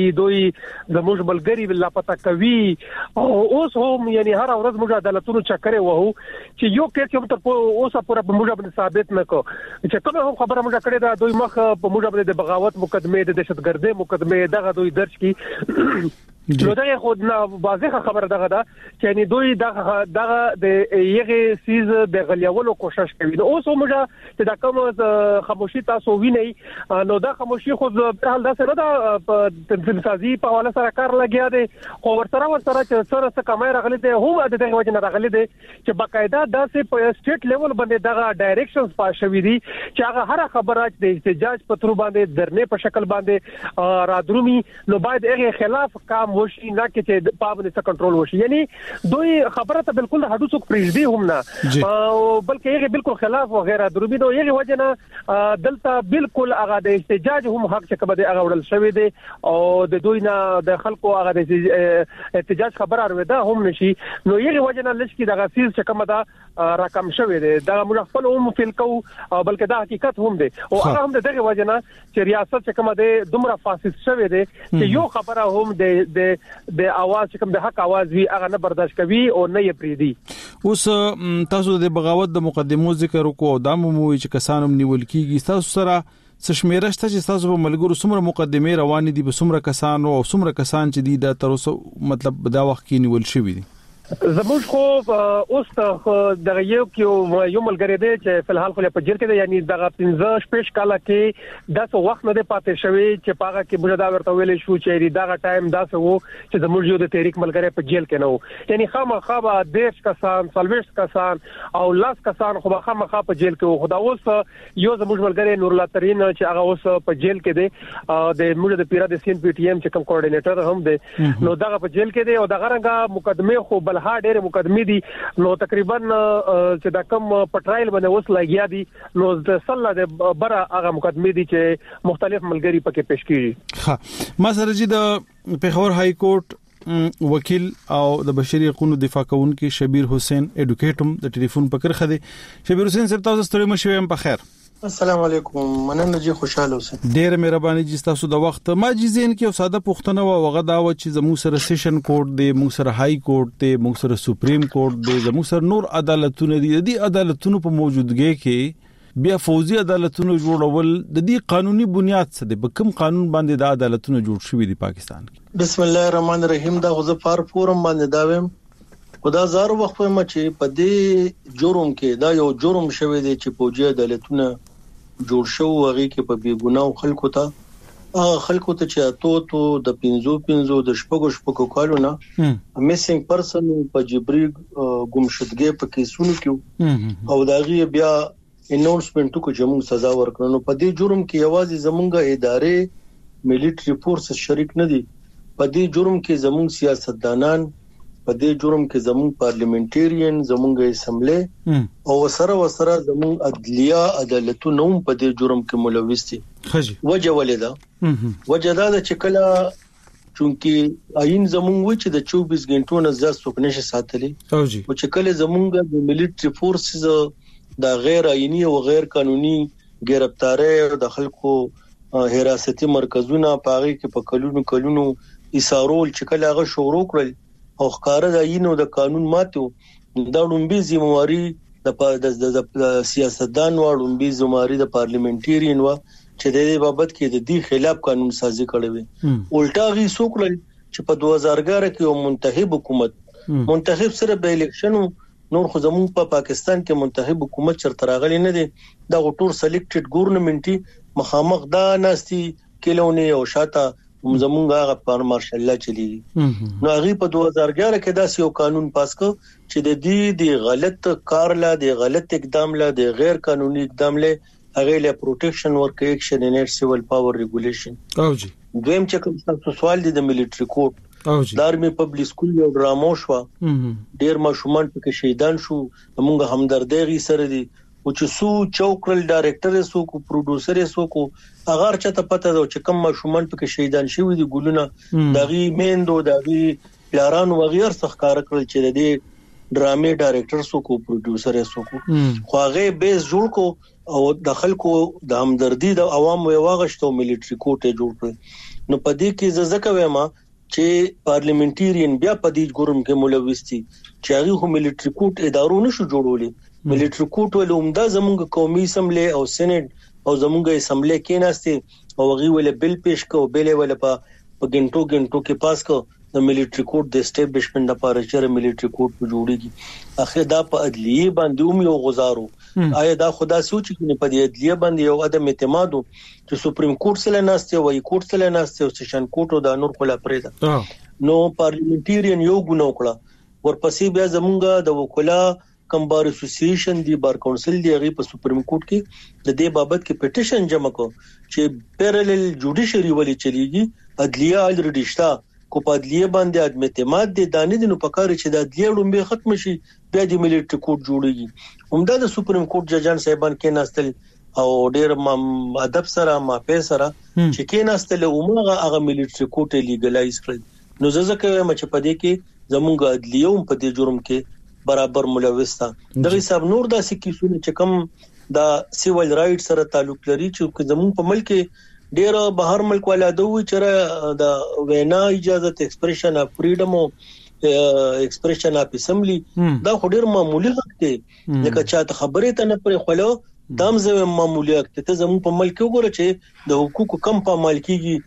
دوی زموږ بلګری لا پتا کوي او اوس هم یعنی هر ورځ موږ عدالتونو چکرې وو چې یو کیس هم تر اوسه پورې موږ باندې ثابت نکو چې کومه هم خبره موږ کړې دا دوی مخ په موږ باندې د بغاوت مقدمه د دهشتګردۍ مقدمه دغه دوی درج کی نو دا خود نه واضحه خبره دغه دا چې یعنی دوی دغه د یغه سیز د غلیولو کوشش کوي نو اوس موږ چې دا کوم خاموشي تاسو وینئ نو دا خاموشي خو په حال دا سره دا تنظیم سازي په حواله سره کار لګیا دی خو ورسره چې سره څه کمای راغلي دی هم د دغه وجه نه راغلي دی چې باقاعده داسې په سټیټ لیول باندې دغه ډایریکشنز پاس شوي دي چې هغه هر خبره د احتجاج په تر باندې درنه په شکل باندې رادرومي نو باید هغه خلاف کام وشي نه کې چې پابند څخه کنټرول وشي یعنی دوی خبره ته بالکل د حدود څخه پریږدي هم نه او بلکې هغه بالکل خلاف وغیرہ دروبي نو هغه وجه نه دلته بالکل هغه د احتجاج هم حق چې کبه هغه وړل شوی دی او د دوی نه د خلکو هغه د احتجاج خبره اورده هم نشي نو هغه وجه نه لږ دغه سیس چې کومه دا رقم شوی دی دا موږ خپل هم فیل کو او بلکې دا حقیقت هم دی او هغه هم دغه وجه نه چې ریاست چې کومه د دومره فاسد شوی دی چې یو خبره هم د اواز کوم د حق اواز وی هغه نه برداشت کوي او نه یې پریدي اوس تاسو د بغاوت د مقدمو ذکر وکړو دا مو چې کسانو نیول کیږي تاسو سره سشمیره شته چې تاسو په ملګرو سمره مقدمه روان دي به سمره کسانو او سمره کسان چې دي د تر اوسه مطلب دا وخت کې نیول شوی دي زموږ خو اوس دغه یو ملګری دی چې په الحال خو په جیل کې دی یعنی دغه 15 شپږ کاله کې داسې وخت نه دی پاتې شوی چې پاګه کې موږ دا ورته ویلې شو چې دغه ټایم داسې وو چې زموږ یو د تحریک ملګری په جیل کې نه وو یعنی خامخا دیش کسان سلويش کسان او لاس کسان خو خامخا په جیل کې وو خدا اوس یو زموږ ملګری نور الله ترين چې هغه اوس په جیل کې دی د موږ د پیرا د سین پی ټی ایم چې کوم کوارډینیټر هم دی نو دغه په جیل کې دی او دغه رنګه مقدمه خو بلها ډېر مقدمه دي نو تقریبا چې دا کوم پټرایل باندې اوس لګیا دي نو د صله د بره هغه مقدمه دي چې مختلف ملګری پکې پیش کیږي ها ما سره چې د پیښور های کورټ وکیل او د بشري حقوقو دفاع کوونکي شبیر حسین اډوکیټم د ټلیفون پکړه خدي شبیر حسین صاحب تاسو ستړي مشوي په خیر السلام علیکم مننه جی خوشاله اوسئ ډېر مهرباني جی تاسو د وخت ما جزین کې او ساده پښتنه وغه دا و چې زموږ سره سیشن کورټ دی موږ سره های کورټ دی موږ سره سپریم کورټ دی زموږ سره نور عدالتونه دي د عدالتونو په موجودګۍ کې بیا فوزي عدالتونو جوړول د دې قانوني بنیاد څه دی په کوم قانون باندې د عدالتونو جوړ شوی دي پاکستان کې بسم الله الرحمن الرحیم دا غزفار فورم باندې داویم خدا زار وخت په مچې په دې جرم کې دا یو جرم شوی دی چې فوجي عدالتونه جوړ شو هغه کې په بیګناو خلکو ته چې تو د 15 د شپږو کالو نه میسنګ پرسن په جبري گمشدګي په کیسونو کې او داغي بیا اناونسمنت کو چې موږ سزا ورکړو په دې جرم کې یوازې زمونږه ادارې ملټري فورس شریک نه دي په دې جرم کې زمونږ سیاستدانان په دې جرم کې زمونږ پارلیمنټریان زمونږ اسمبلی او سره زمونږ عدلیه عدالتونه هم په دې جرم کې ملوث دي وجه ولیدا وجه دا چې کله چونکی آئین زمونږ و چې د 24 غنټو نه زیات څوک نشي ساتلی او چې کله زمونږ د ملټري فورسز د غیر آئینی او غیر قانوني گرفتاری د خلکو حراستي مرکزونه پاغي کې په کلونو ایثارول چې کله هغه شروع کړل او ښکارا د آئین او د قانون ماتو دا ډومبي ذمہواری د سیاستدان و ډومبي ذمہواری د پارلیمنټریان و چې د دې بابت کې د دې خلاف قانون سازي کړي وي الټا غي سوکل چې په 2011 کې یو منتخب حکومت منتخب سره به الیکشن نور خو زمون په پاکستان کې منتخب حکومت چرته راغلی نه دي دا ټول سلیکټډ ګورنمنټي مخامخ دا ناستي کلونه او شاته زمونږه هغه پر مارشل الله چلی نو هغه په 2011 کې دا یو قانون پاس کړ چې د دې د غلط کار لا د غلط اقدام لا د غیر قانوني اقدام له هغه له پروټیکشن ورک ایکشن ان سیول پاور ریګولیشن او جی دویم چې کوم تاسو سوال دي د ملټري کورټ د آرمي پبلک سکول یو ډرامو شو ډیر ماشومان پکې شهیدان شو موږ همدردی غي سره دي او چې سو چوکرل ډایرکټر سو کو پروډوسر سو کو اگر چته پته دا چې کوم ماشومان پکې شهیدان شوی دي ګولونه دغه میندو دغه پلاران و غیر څخکار کړل چې د ډرامې ډایرکټر سو کو پروډوسر سو کو خو هغه بیس جوړ کو او د خلکو د همدردي د عوامو یو غشتو ملټری کوټ جوړ کړ نو پدې کې زکه وایم چې پارلیمنټریان بیا پدې ګورم کې ملوث دي چې هغه هم ملټری کوټ ادارو نشو جوړولې ملټری کوټ ول عمده زموږ قومي اسمبلی او سېنات او زموږ اسمبلی کې ناشته او غي ول بل پیش کو بل ول په ګنټو کې پاس کو د ملټری کوټ د اسټابلیشمنت لپاره چې ملټری کوټ جوړیږي اخر دا په عدلیه باندې یو غزارو آیا دا خدا سوچ کې په دې عدلیه باندې یو عدم اعتماد چې سپریم کورټ سره ناشته وای کورټ سره ناشته او سیشن کورټ او د نور خلا پرېدا نو پارلیمنټریان یو ګنو کړه ورپسې بیا زمونږ د وکلا کم بار اسوسییشن دی بار کونسل دی غي په سپریم کورټ کې د دې بابت کې پټیشن جمع کو چې پیرالل جوډیشری ولې چلیږي عدلیه الریډی شتا کو په عدلیه باندې عدم اعتماد دي دانه دي نو پکاره چې د عدلیه لومبه ختم شي بیا د ملټری کوټ جوړیږي همدا د سپریم کورټ ججان صاحبان کې ناستل او ډېر ادب سره مافه سره چې کې ناستل اومغه هغه ملټری کوټ لیګلایز کړ نو ځکه چې په دې کې زمونږ عدلیه هم په دې جرم کې برابر ملوث ده دغه حساب نور داسې کیسونه چې کم دا سیویل رائټ سره تعلق لري چې زمونږ په ملک ډیر بهر ملک ولا دوی چې د وینا اجازه ایکسپریشن اف فریډم او ایکسپریشن اف اسمبلی دا ډیر معمولی حق دی لکه چاته خبره ته نه پرې خلو دام زمو معمولی حق ته زمو په ملک وګوره چې د حقوقو کم په مال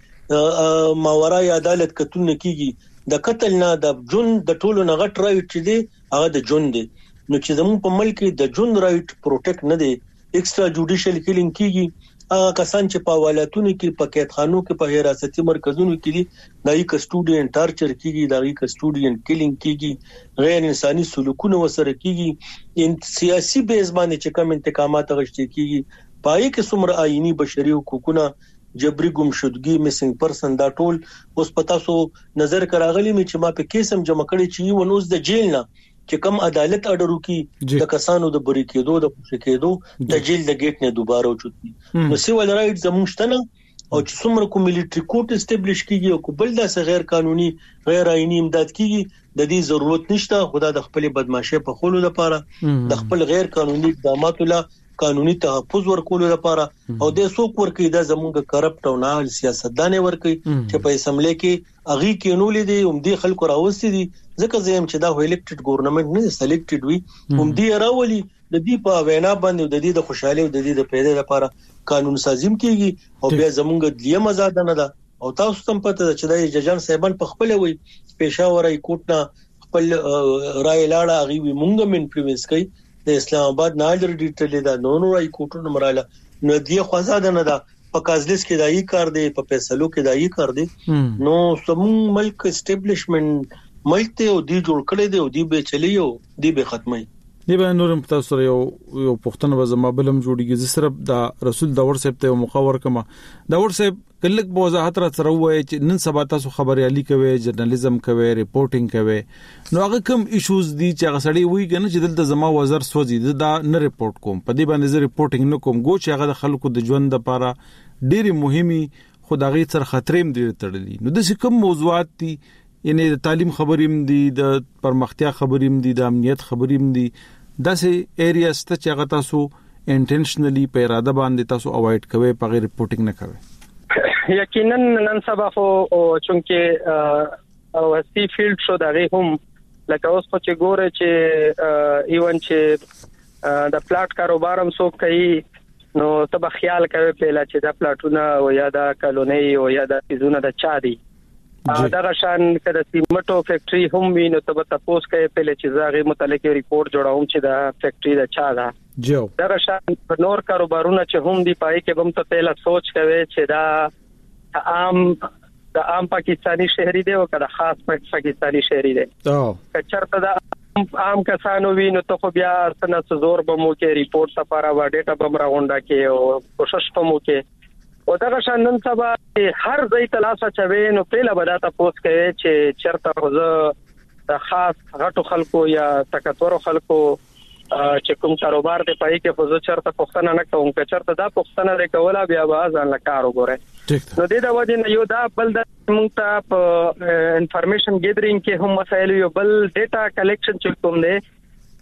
کیږي ماورای عدالت کتون کیږي د قتل نه د جون د ټولو نه غټ رائټ چې دی هغه د جون دی نو چې زمو په ملک د جون رائټ پروټیکټ نه دی ایکسترا جوډیشل کیلینګ کیږي کسان چې په حوالاتونو کې په قیدخانو کې په حراستي مرکزونو کې دي دای کسټوډین ټارچر کیږي دای کسټوډین کیلینګ کیږي غیر انساني سلوکونه وسره کیږي ان سیاسي بیس باندې چې کوم انتقامات غشتي کیږي پای کې څومره آئینی بشري حقوقونه جبري گمشدګي میسنګ پرسن دا ټول اوس پتا سو نظر کراغلی می چې ما په کیسم جمع کړی چې ونوز د جیل نه چې کم عدالت اډرو کې د کسانو د بری کېدو د پوښ کېدو د جیل د گیټ نه دوباره وچوي نو سیول رائټ زموږ او چې څومره کوم ملټری کوټ اسټابلیش کیږي او بل د غیر قانوني غیر آئینی امداد کیږي د دې ضرورت نشته خدا د خپل بدمعشي په خولو لپاره د خپل غیر قانوني اقدامات له قانوني تحفظ ورکول لپاره او د څوک ورکی د زمونږ کرپټ او نال سیاستدان ورکی چې په اسمبلی کې اغي کینولې دي هم دي خلکو راوستي دي ځکه زم چې دا الیکټډ ګورنمنت نه سلیکټډ وي هم دي راولي د دې په وینا باندې د دې د خوشاله او د دې د پیدا لپاره قانون سازیم کیږي او بیا زمونږ د مزاد نه ده او تاسو تم پته چې د ججان صاحبان په خپل وي پېښور ای کوټ نه خپل رائے لاړه اغي وي مونږ من انفلوئنس کوي د اسلام آباد ناجر ډیټیل دا نو رای کوټونو مراله نو دی خوازاده نه دا په کازلیس کې دایي کار دی په فیصلو کې دایي کار دی نو سمون ملک اسټابلیشمنت ملک ته او دی جوړ کړی دی او دی به چلیو دی به ختمي دی به نورم تاسو یو پښتون وزما بلم جوړیږي صرف دا رسول دا ورسپ ته مخاور کما دا ورسپ کلک په وضاحت را سره وای چې نن سبا تاسو خبريالي کوي جرنالیزم کوي ریپورټینګ کوي نو هغه کوم ایشوز دي چې هغه سړی وایي کنه چې دلته زما وزیر سوځي دا نه ریپورت کوم په دې باندې ریپورټینګ نه کوم ګو چې هغه د خلکو د ژوند لپاره ډېری مهمي خدای سره خطرېم دي تړلي نو د کوم موضوعات دي یعنی د تعلیم خبریم دي د پرمختیا خبریم دي د امنیت خبریم دي داسې ایریاز ته چې هغه تاسو انټنشنلی په اراده باندې تاسو اوایډ کوئ په غیر ریپورټینګ نه کوئ یقینا نن سبا خو چونکه او هستی فیلډ شو دا هم لکه اوس په چې ګوره چې ایون چې د پلاټ کاروبار هم څوک کوي نو تب خیال کوي پهلا چې دا پلاټونه او یا دا کالونی او یا دا فیزونه د چا دي دا غشان کده سیمټو فیکټری هم ویني تب تاسو کوي پهلا چې زاغي متعلق ریپورت جوړاوم چې دا فیکټری د چا ده جو دا غشان نور کاروبارونه چې هم دی پای کې هم ته پهلا سوچ کوي چې دا عام پاکستانی شهري دی او کله خاص پاکستانی شهري دی کچرته دا عام کسانو ویني ته خو بیا څنګه زور به مو کې ریپورت لپاره و ډیټا به راغونډه کې او کوشش به مو کې او دا غشان نن سبا هر ځای تلاسه چوي نو پهلا به دا تاسو کوي چې چرته زه د خاص غټو خلکو یا تکتورو خلکو چې کوم کاروبار دی پای کې خو چرته پښتنه نه کوم چې چرته دا پښتنه لري کولا بیا به ځان لا کار وګوره نو د دې وجه یو دا بل د موږ ته په انفارمیشن ګیدرینګ کې هم مسایل یو بل ډیټا کلیکشن چې کوم دی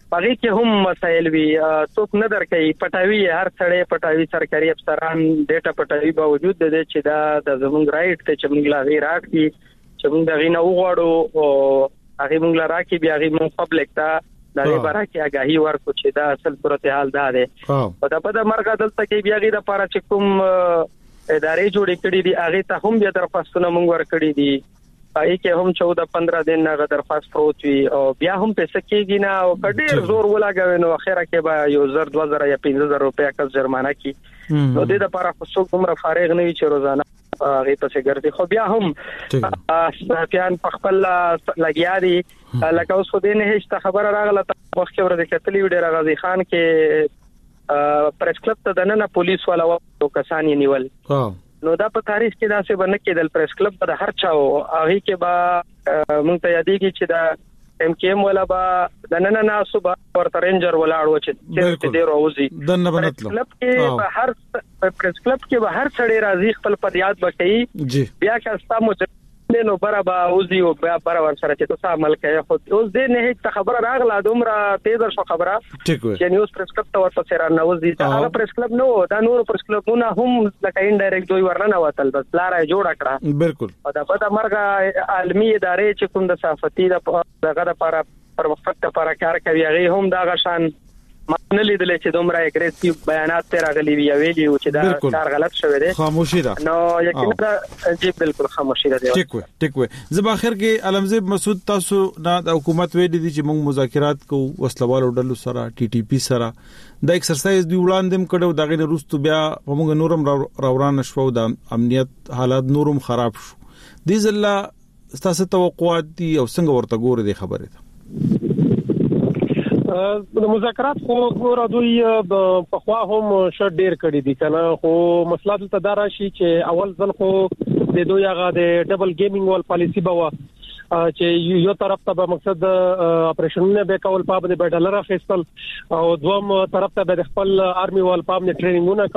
پغې کې هم مسایل وي څوک نه درکې پټاوي هر څړې پټاوي سرکاري افسران ډیټا پټاوي باوجود د دې چې دا د زموږ رائټ ته چې موږ لا غیر راکړي چې موږ دغه نه وغواړو او هغه موږ لا راکړي بیا هغه موږ پبلک ته دا لپاره کې آگاهي ورکو چې دا اصل صورتحال دا ده په دغه مرګ دلته کې بیا غي د لپاره چې کوم ادارې جوړې کړې دي هغه ته هم بیا درخواستونه موږ ورکړي دي هغه کې هم 14-15 دن نه درخواست پروت وي او بیا هم پیسې کېږي نه او کډیر زور ولاګوي نو اخره کې به یو 1000-2000 یا 5000 روپیا کس جرمانه کی نو د لپاره خو کومه فارغ نه وي چې روزانه هغه پسې ګرځي خو بیا هم صحافیان په خپل لګیا دي لکه اوس خو دې نه هیڅ خبره راغله وخت کې ورته کتلی وډه غازی خان کې پریس کلب ته دنه پولیس والا او کسان یې نیول نو دا په تاریخ کې دا څه باندې کېدل پریس کلب په هر چاو هغه کې با مونږ ته یادېږي چې دا ام کې ام ولا با د نن نه صبح ورته رینجر ولاړ و چې دې روزي د نه بنتلو کلب کې په هر پریس کلب کې به هر څړې راځي خپل فریاد وکړي بیا که تاسو نو برابر اوزي او برابر ورسره چې تاسو عمل کوي خو اوس دې نه هیڅ خبره راغله دومره تیز شو خبره چې نیوز پریس کلب ته ورته سره نوځي دا پریس کلب نو دا نور پریس کلبونه هم لکه انډایرکټ دوی ورننه وتل بس لارې جوړ کړه بالکل دا په مرګه عالمي ادارې چې کوم د صحافتي دغه لپاره پرمختګ لپاره کار کوي هغه هم دا غشان نه لیدل چې دومره اګریسیو بیانات تر غلي وی ویلي او چې دا کار غلط شوی دی خاموشي ده نو یقینا جی بالکل خاموشي ده ټیک وي زب اخر کې علمزیب مسعود تاسو د حکومت وې دي چې موږ مذاکرات کو وسلوالو ډلو سره ټي ټي پی سره د ایکسرسایز دی وړاندې کړو دغه نه روستو بیا موږ نورم راوران شو د امنیت حالات نورم خراب شو دې ځله تاسو توقعات دي او څنګه ورته ګوره دي خبره ده د مذاکرات خو ګور دوی په خوا هم شډ ډیر کړی دي کنه خو مسله دلته دا راشي چې اول ځل خو د دوی هغه د ډبل گیمینګ وال پالیسی بوا چې یو طرف ته به مقصد اپریشنونه به کول پاب د ډالر اخیستل او دوم طرف ته به خپل آرمي وال پاب نه ټریننګونه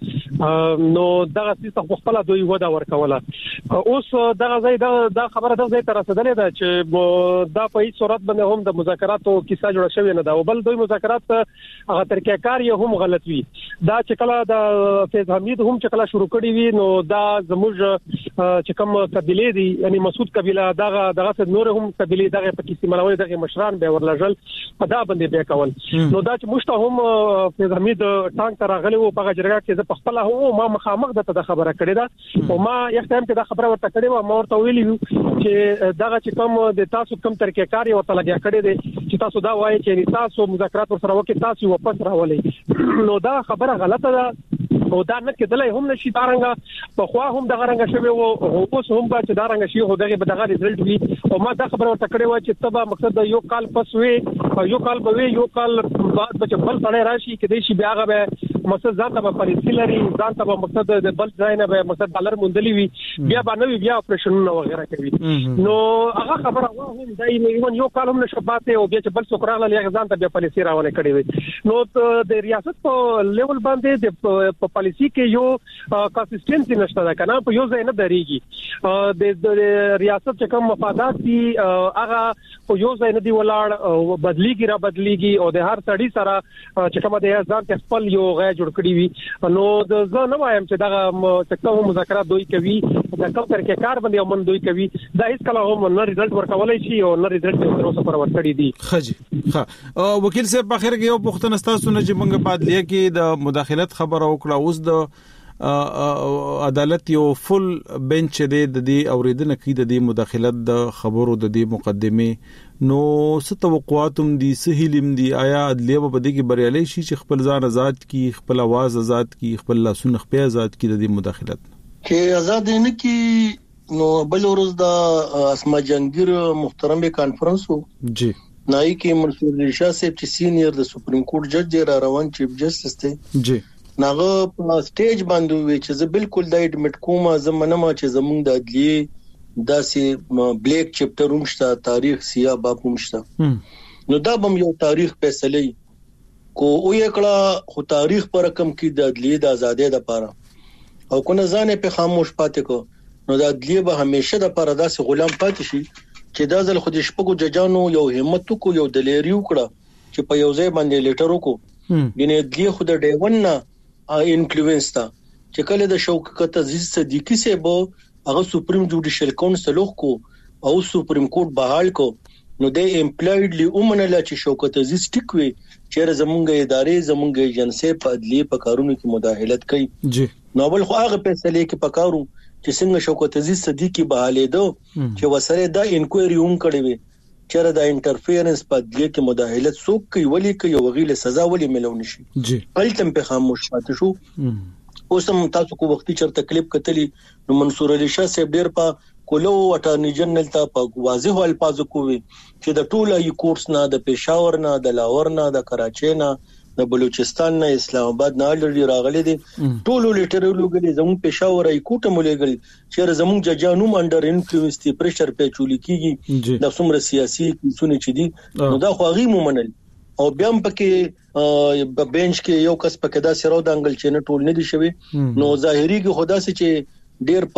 کول نو دغه څه خپل دوی ودا ورکوله اوس دغه ځای دا خبره دغه ځای تر رسیدلې ده چې دا په هیڅ صورت باندې هم د مذاکراتو کیسه جوړه شوې نه ده او بل دوی مذاکرات هغه طریقې هم غلط وي دا چې کله د فیض حمید هم چې کله شروع کړی وي نو دا زموږ چې کوم قبيله دي یعنی مسعود قبيله دغه څه نور هم قبيله دغه په کیسه ملوي دغه مشران به ورلجل په دا باندې به کول نو دا چې مشته هم فیض حمید ټانک تر غلي او په جرګه کې ز په خپل هو ما مخامخ د خبره کړې ده او ما یو ټایم کې دا خبره ورته کړې و ما ورته ویلی چې دغه چې کوم د تاسو کوم طریقې کار یو ته لګیا کړی دی چې تاسو دا وایي چې تاسو مذاکرات سره وکړي تاسو واپس راولي نو دا خبره غلطه ده او دا نه کېدلای هم نشي دارنګه په خوا هم دغه رنګ شوی او اوس هم به چې دارنګ شي هو دغه به دغه ريزلټ وي او ما دا خبره ورته کړې و چې تبا مقصد یو کال پس وي یو کال به وي یو کال بعد به بل سره راشي کې دې شي بیا هغه مقصد ځان ته پالیسی لري ځان ته مقصد د بل ځای نه به مقصد ډالر مونډلی وي بیا باندې بیا اپریشنونه وغیرہ کوي نو هغه خبره هم دای نه یو کال هم نشه پاتې او بیا چې بل څوک راغلی هغه ځان ته بیا پالیسی راولې کړی وي نو د ریاست په لیول باندې د پالیسی کې یو کنسistently نشته دا کنه په یو ځای نه درېږي د ریاست چې کوم مفادات دي هغه په یو ځای نه دی ولاړ بدلیږي او د هر سړی سره چې کوم د ځان ته خپل یو غي جوړ کړی وي نو د زه نه وایم چې دغه څه مذاکرات دوی کوي دا کوم طریقې کار باندې ومن دوی کوي دا هیڅ کله هم نه ریزلټ ورکولای شي او نه ریزلټ تر اوسه پر ورکړی دي خجی وکیل صاحب په اخر کې یو پوښتنه ستاسو نه چې موږ بعد لیا کې د مداخلت خبره وکړه اوس د عدالت یو فل بنچ دی د دې اوریدنه کې د دې مداخلت د خبرو د دې مقدمه نو څه توقعاتم دي سهیلم دي آیا عدلیه په دې کې بریالي شي چې خپل ځان آزاد کی خپل आवाज آزاد کی خپل لاسونه خپل آزاد کی د دې مداخلت کې آزاد نه کی نو بل ورځ د اسما جنگیر محترم کانفرنس وو جی نای کې منصور شاه صاحب چې سینیئر د سپریم کورټ جج را روان چیف جسټس ته جی ناغه په سټیج باندې وی چې زه بالکل د اډمټ کوم زمنه چې زمونږ د عدلیه داسې بلیک چپټر همشته تاریخ سیاه باب همشته نو دا بم یو تاریخ فیصله کو او یکړه خو تاریخ پر رقم کې د عدلیه د ازادۍ لپاره او کو نه ځانې په خاموش پاتې کو نو د عدلیه به همیشه د لپاره داسې غلام پاتې شي چې دا ځل خو د شپږو ججانو یو همت کو یو دلیری وکړه چې په یو ځای باندې لیټر وکړو ګنې دی خو د ډیون نه انفلوئنس تا چې کله د شوکت عزیز صدیقی صاحب هغه سپریم جوډیشل کونسل کو او سپریم کورټ بحال کو نو د امپلایډلی ومنل چې شوکت عزیز ټیکوي چې زمونږه ادارې زمونږه ایجنسي په عدلیه په کارونو کې مداخلت کوي جی نو بل خو هغه فیصله کې پکارو چې څنګه شوکت عزیز صدیقی بحالې دو چې وسره دا انکوایری هم کړی وي چې دا انټرفیرنس په عدلیه کې مداخلت څوک کوي ولی کوي وغیله سزا ولی ملون شي جی التم په خاموش پاتې شو اوس هم تاسو کو وختي چر تکلیف کتلی نو منصور علي شاه صاحب ډیر په کولو اټارنی جنرال ته په واضح الفاظ کوي چې د ټوله ای کورس نه د پېښور نه د لاهور نه د کراچۍ نه د بلوچستان نه اسلام آباد نه لري راغلي دي ټولو لیټرلو غلي زموږ پېښور ای کوټه مولېګل چې زموږ ججانو منډر انفلوئنس تی پریشر په چولي کیږي د څومره سیاسي کیسونه چې دي نو دا خو غي مومنل او بیا هم پکې بنچ کې یو کس پکې دا سره د انګل چې نه ټول نه دي شوی نو ظاهري کې خدا سي چې ډیر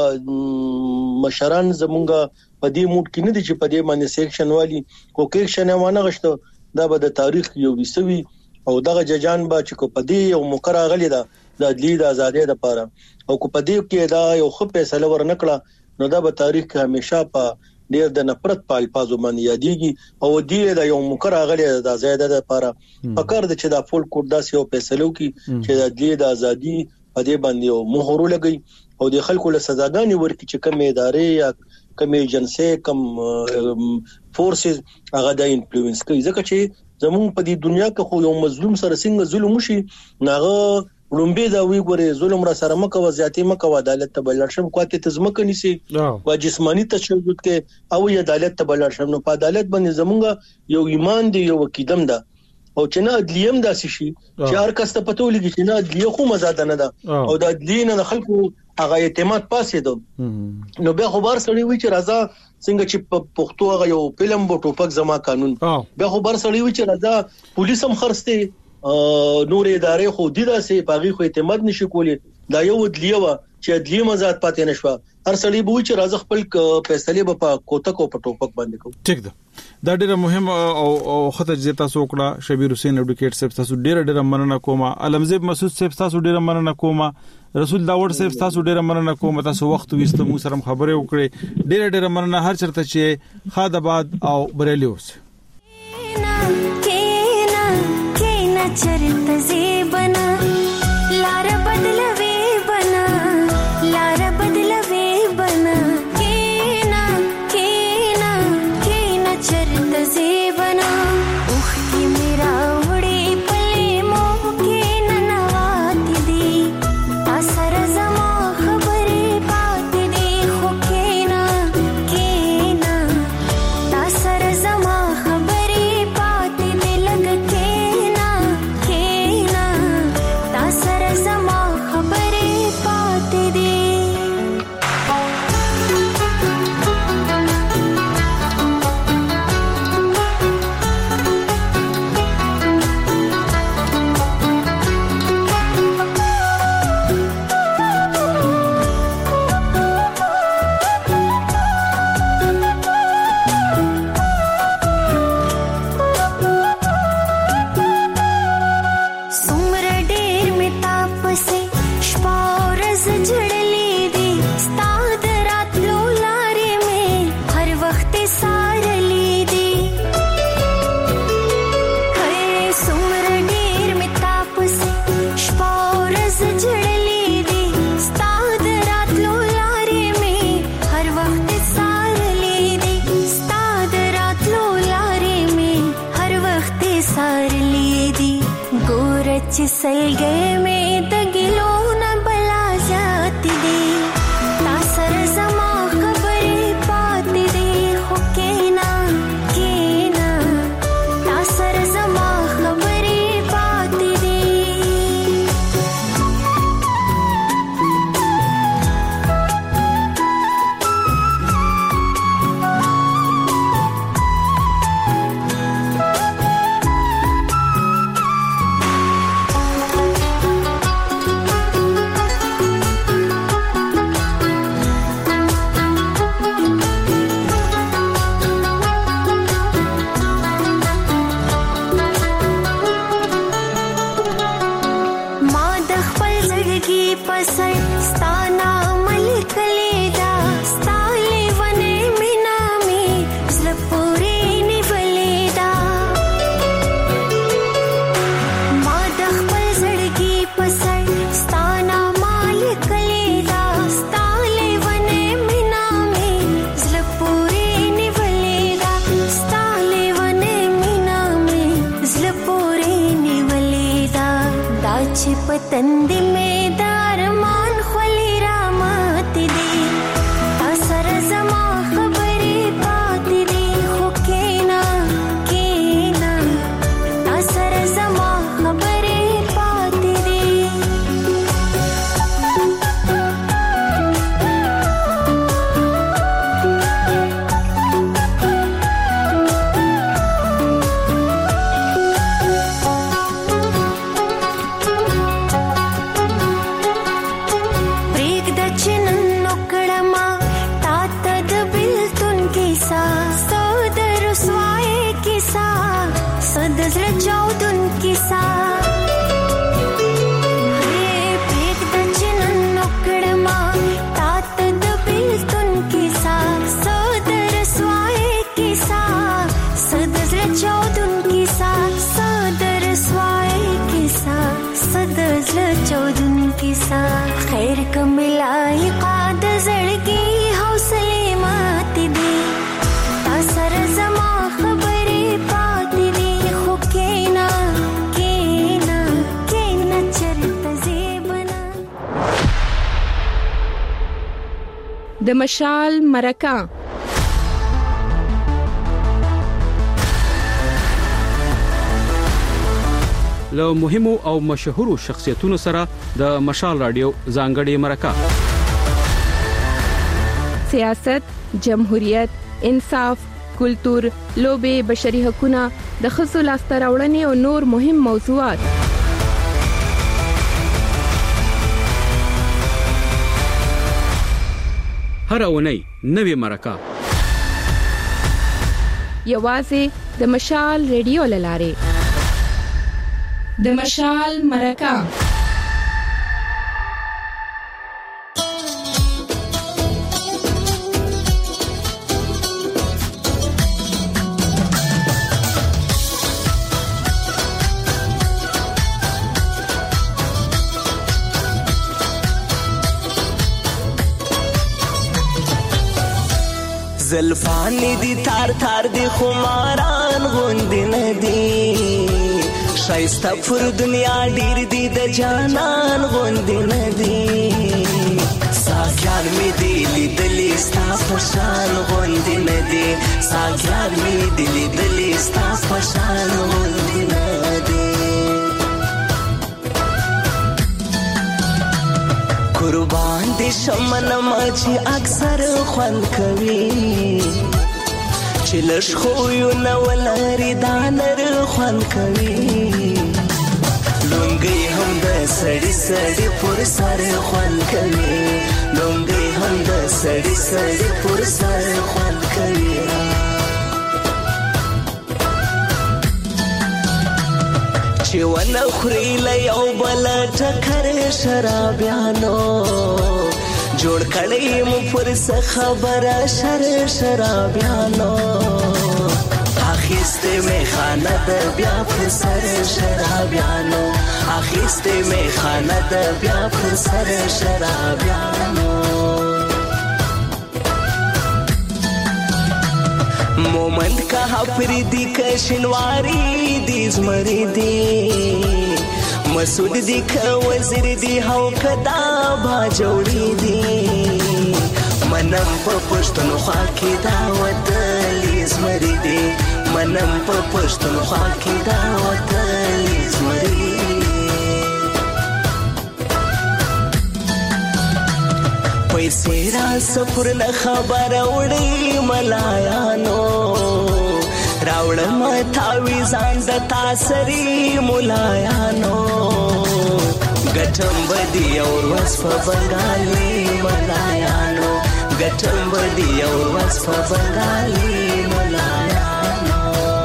په مشران زمونږه په دې موډ کې نه دي چې په دې باندې سیکشن والی کو کېکشن نه غشته دا به د تاریخ یو وسوي او دغه ججان با چې کو په دې یو مقرره غلي دا د عدلی د آزادۍ لپاره او کو په دې کې دا یو خو فیصله ورنکړه نو دا به تاریخ کې همیشه په ډیر د نفرت په الفاظو باندې یادېږي او دې د یو مقرره غلي د آزادۍ لپاره فکر د چې دا فول کوډ داس یو فیصلو کې چې د عدلی د آزادۍ په دې باندې یو مهر لګي او د خلکو له سزاګانې ورکړي چې کوم ادارې یا کوم ایجنسي کوم فورسز هغه د انفلوئنس کوي ځکه چې زموږ په دې دنیا کې خو یو مظلوم سره څنګه ظلم وشي ناغه لومبه دا وی ګوره ظلم را سره مکو زیاتی مکو عدالت ته بلرشم کوته تزمک نيسي وا جسمانی تشدد کې او عدالت ته بلرشم نو په عدالت باندې زمونږ یو ایمان دی یو عقیدم ده او چې نه عدلیه داسې شي چې هر کس ته پته ولګي چې نه عدلیه خو مزاده نه ده او د عدلیه نه خلکو هغه اعتماد پاسې ده نو بیا خبر سړی وي چې راځه څنګه چې په پښتو هغه یو فلم بو ټوپک زما قانون بیا خبر سړی وي چې راځه پولیس هم خرڅته نور ادارې خو دي داسې باغی خو اعتماد نشي کولی دا یو عدلیه وا چې عدلیه مزات پاتې نشو هر سړی به چې راځ خپل فیصله په کوتک او په ټوپک باندې کو ټیک ده دا ډیره مهم او خطر چې تاسو وکړه شبیر حسین اډوکیټ صاحب تاسو ډیره مننه کوم علمزیب مسعود صاحب تاسو ډیره مننه کوم رسول داوود صاحب تاسو ډیره مننه کوم تاسو وخت وستو مو سره خبرې وکړې ډیره مننه هر چرته چې خاد آباد او بریلی اوس चरित बना लार बदलवे बना लार बदलवे बना के ना चरित से बना उख की मेरा उड़े पले मोह के नवाती दी असर जमा खबरे पाती दी हो के ना असर जमा खबरे पाती दे लग के सलगे में तगिलो न बला जाती दे तासर जमा खबरे पाती दे हो के ना तासर जमा खबरे पाती दे تندې مې د ارمان خولې راماتې دي تا سره زما خبرې پاتې دي خو کېنا تا سره زما خبرې پاتې دي خیر کملای قاد زړګي حوصله ماتې دي تا سره زما خبرې پاتې دي خو کېنا چرته زیبنا د مشال مرکه له مهمو او مشهورو شخصیتونو سره د مشال رادیو ځانګړي مرکه سیاست، جمهوریت، انصاف، کلتور، لوبه، بشري حقوقونه، د ښځو لاسته راوړنې او نور مهم موضوعات هر اونۍ نوې مرکه یوازې د مشال رادیو لاره د مشال مرکه زلفانی دی تار تار دی خماران غوندی ندی شایسته پر دنیا ډیر دی د جانان غوندی ندی ساکیان می دی لیدلی ستا پشان غوندی ندی ساکیان می دی لیدلی ستا پشان غوندی ندی قربان دی شمن ماچی اکثر خوند کوي چلش خویو نولاری دانر خوان کوي لونگی هم د سړی سړی پر سر خوان کوي لونگی هم د سړی سړی پر سر خوان کوي چې ونه خوري له یو بل ټکر شرابیانو جوړ کړی مو پر څه خبره شرابیانو اخیسته می خانه د بیا پر سر شرابیانو اخیسته می خانه د بیا پر سر شرابیانو مومند کا پریدی کشنواری دی زمری دی مسعود دی که وزیر دی هاو کدا با جوړی دی منم په پښتونخوا کې دا وطن زمری دی منم په پښتونخوا کې دا وطن زمری پیسې را سفر نه خبر وړي ملایانو راوړم تاوی ځان د تاسری ملایانو ګټم بدی اور وس په بنگالي ملایانو ګټم بدی اور وس په بنگالي ملایانو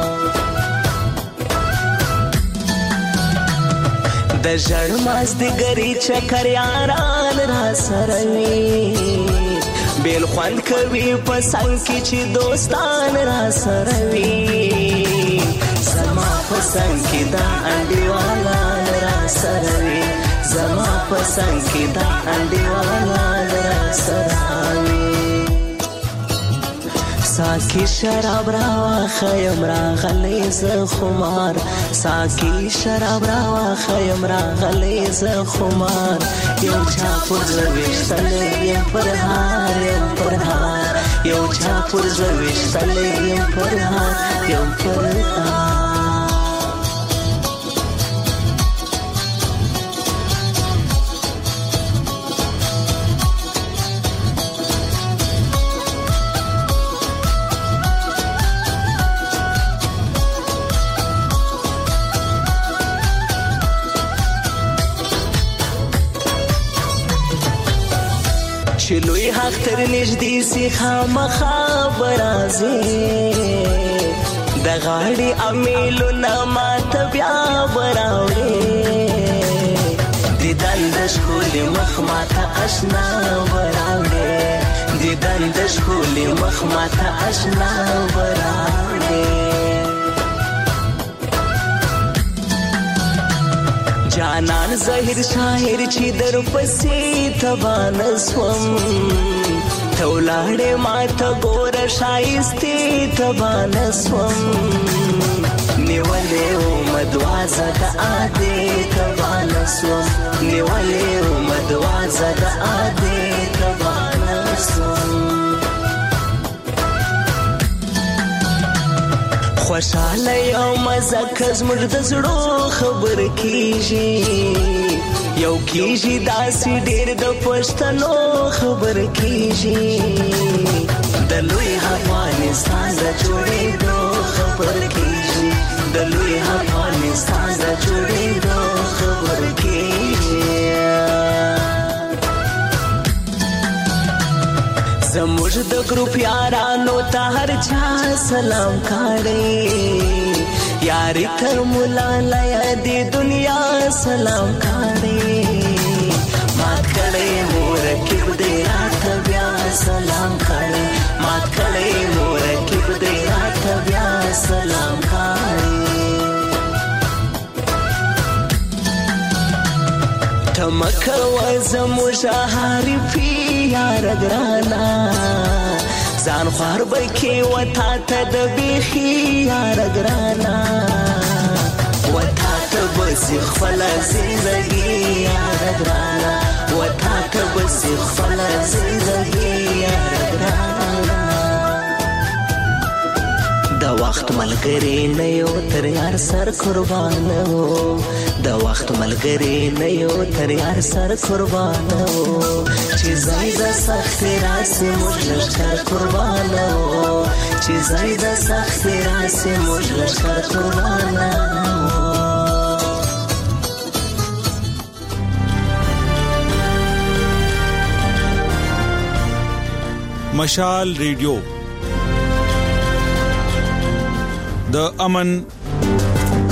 د ژړ ماس د ګری چکر یاران را سره وي بیل خوان کوي په څنګ کې چې دوستان را سره وي زما په څنګ کې دا انډیوالا را سره وي زما په څنګ کې دا انډیوالا را سره وي ساکی شراب راوا خیم راغلی ز خمار ساکی شراب راوا خیم راغلی ز خمار یو چا پر زویشتل یم پر هار یم پر هار یو چا پر زویشتل یم پر هار یم پر هار چلوی حق تر نجدی سی خامخا برازی د غاړي امیلو نمات بیا براوړي دیدن د شکول مخ ماته آشنا براوړي دیدن د شکول مخ ماته آشنا براوړي جانان ظاهر شاعر چې در پسې تبان سوم تولاړې ماته ګور شایسته تبان سوم نیولې او مدوازه د اده تبان سوم نیولې او مدوازه د اده تبان سوم خوشاله یو مزه کز مرد زړو خبر کیږي یو کیږي داسې ډېر د پښتنو خبر کیږي د لوی افغانستان د جوړېدو خبر کیږي د لوی افغانستان د جوړېدو خبر کیږي زموږ د ګروپ یارانو ته هر چا سلام کړي یاري تر مولا لای د دنیا سلام کړي مات کړي مرکب دې رات بیا سلام کړي مات کړي مرکب دې رات بیا سلام کړي تمکه وزموږ حریفي یار ګرانا ځان خوار بکې وتا ته د بیخي یار ګرانا وتا ته بس خپل زندگی یار ګرانا وتا ته بس خپل زندگی یار ګرانا د وخت ملګری نه یو تر یار سر قربانو د وخت ملګری نه یو تر یار سر قربانو چې زید سخت راسي موږ لشکر قربانو چې زید سخت راسي موږ لشکر قربانو مشال ریډیو د امن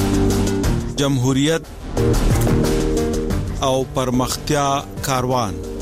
جمهوریت او پرمختیا کاروان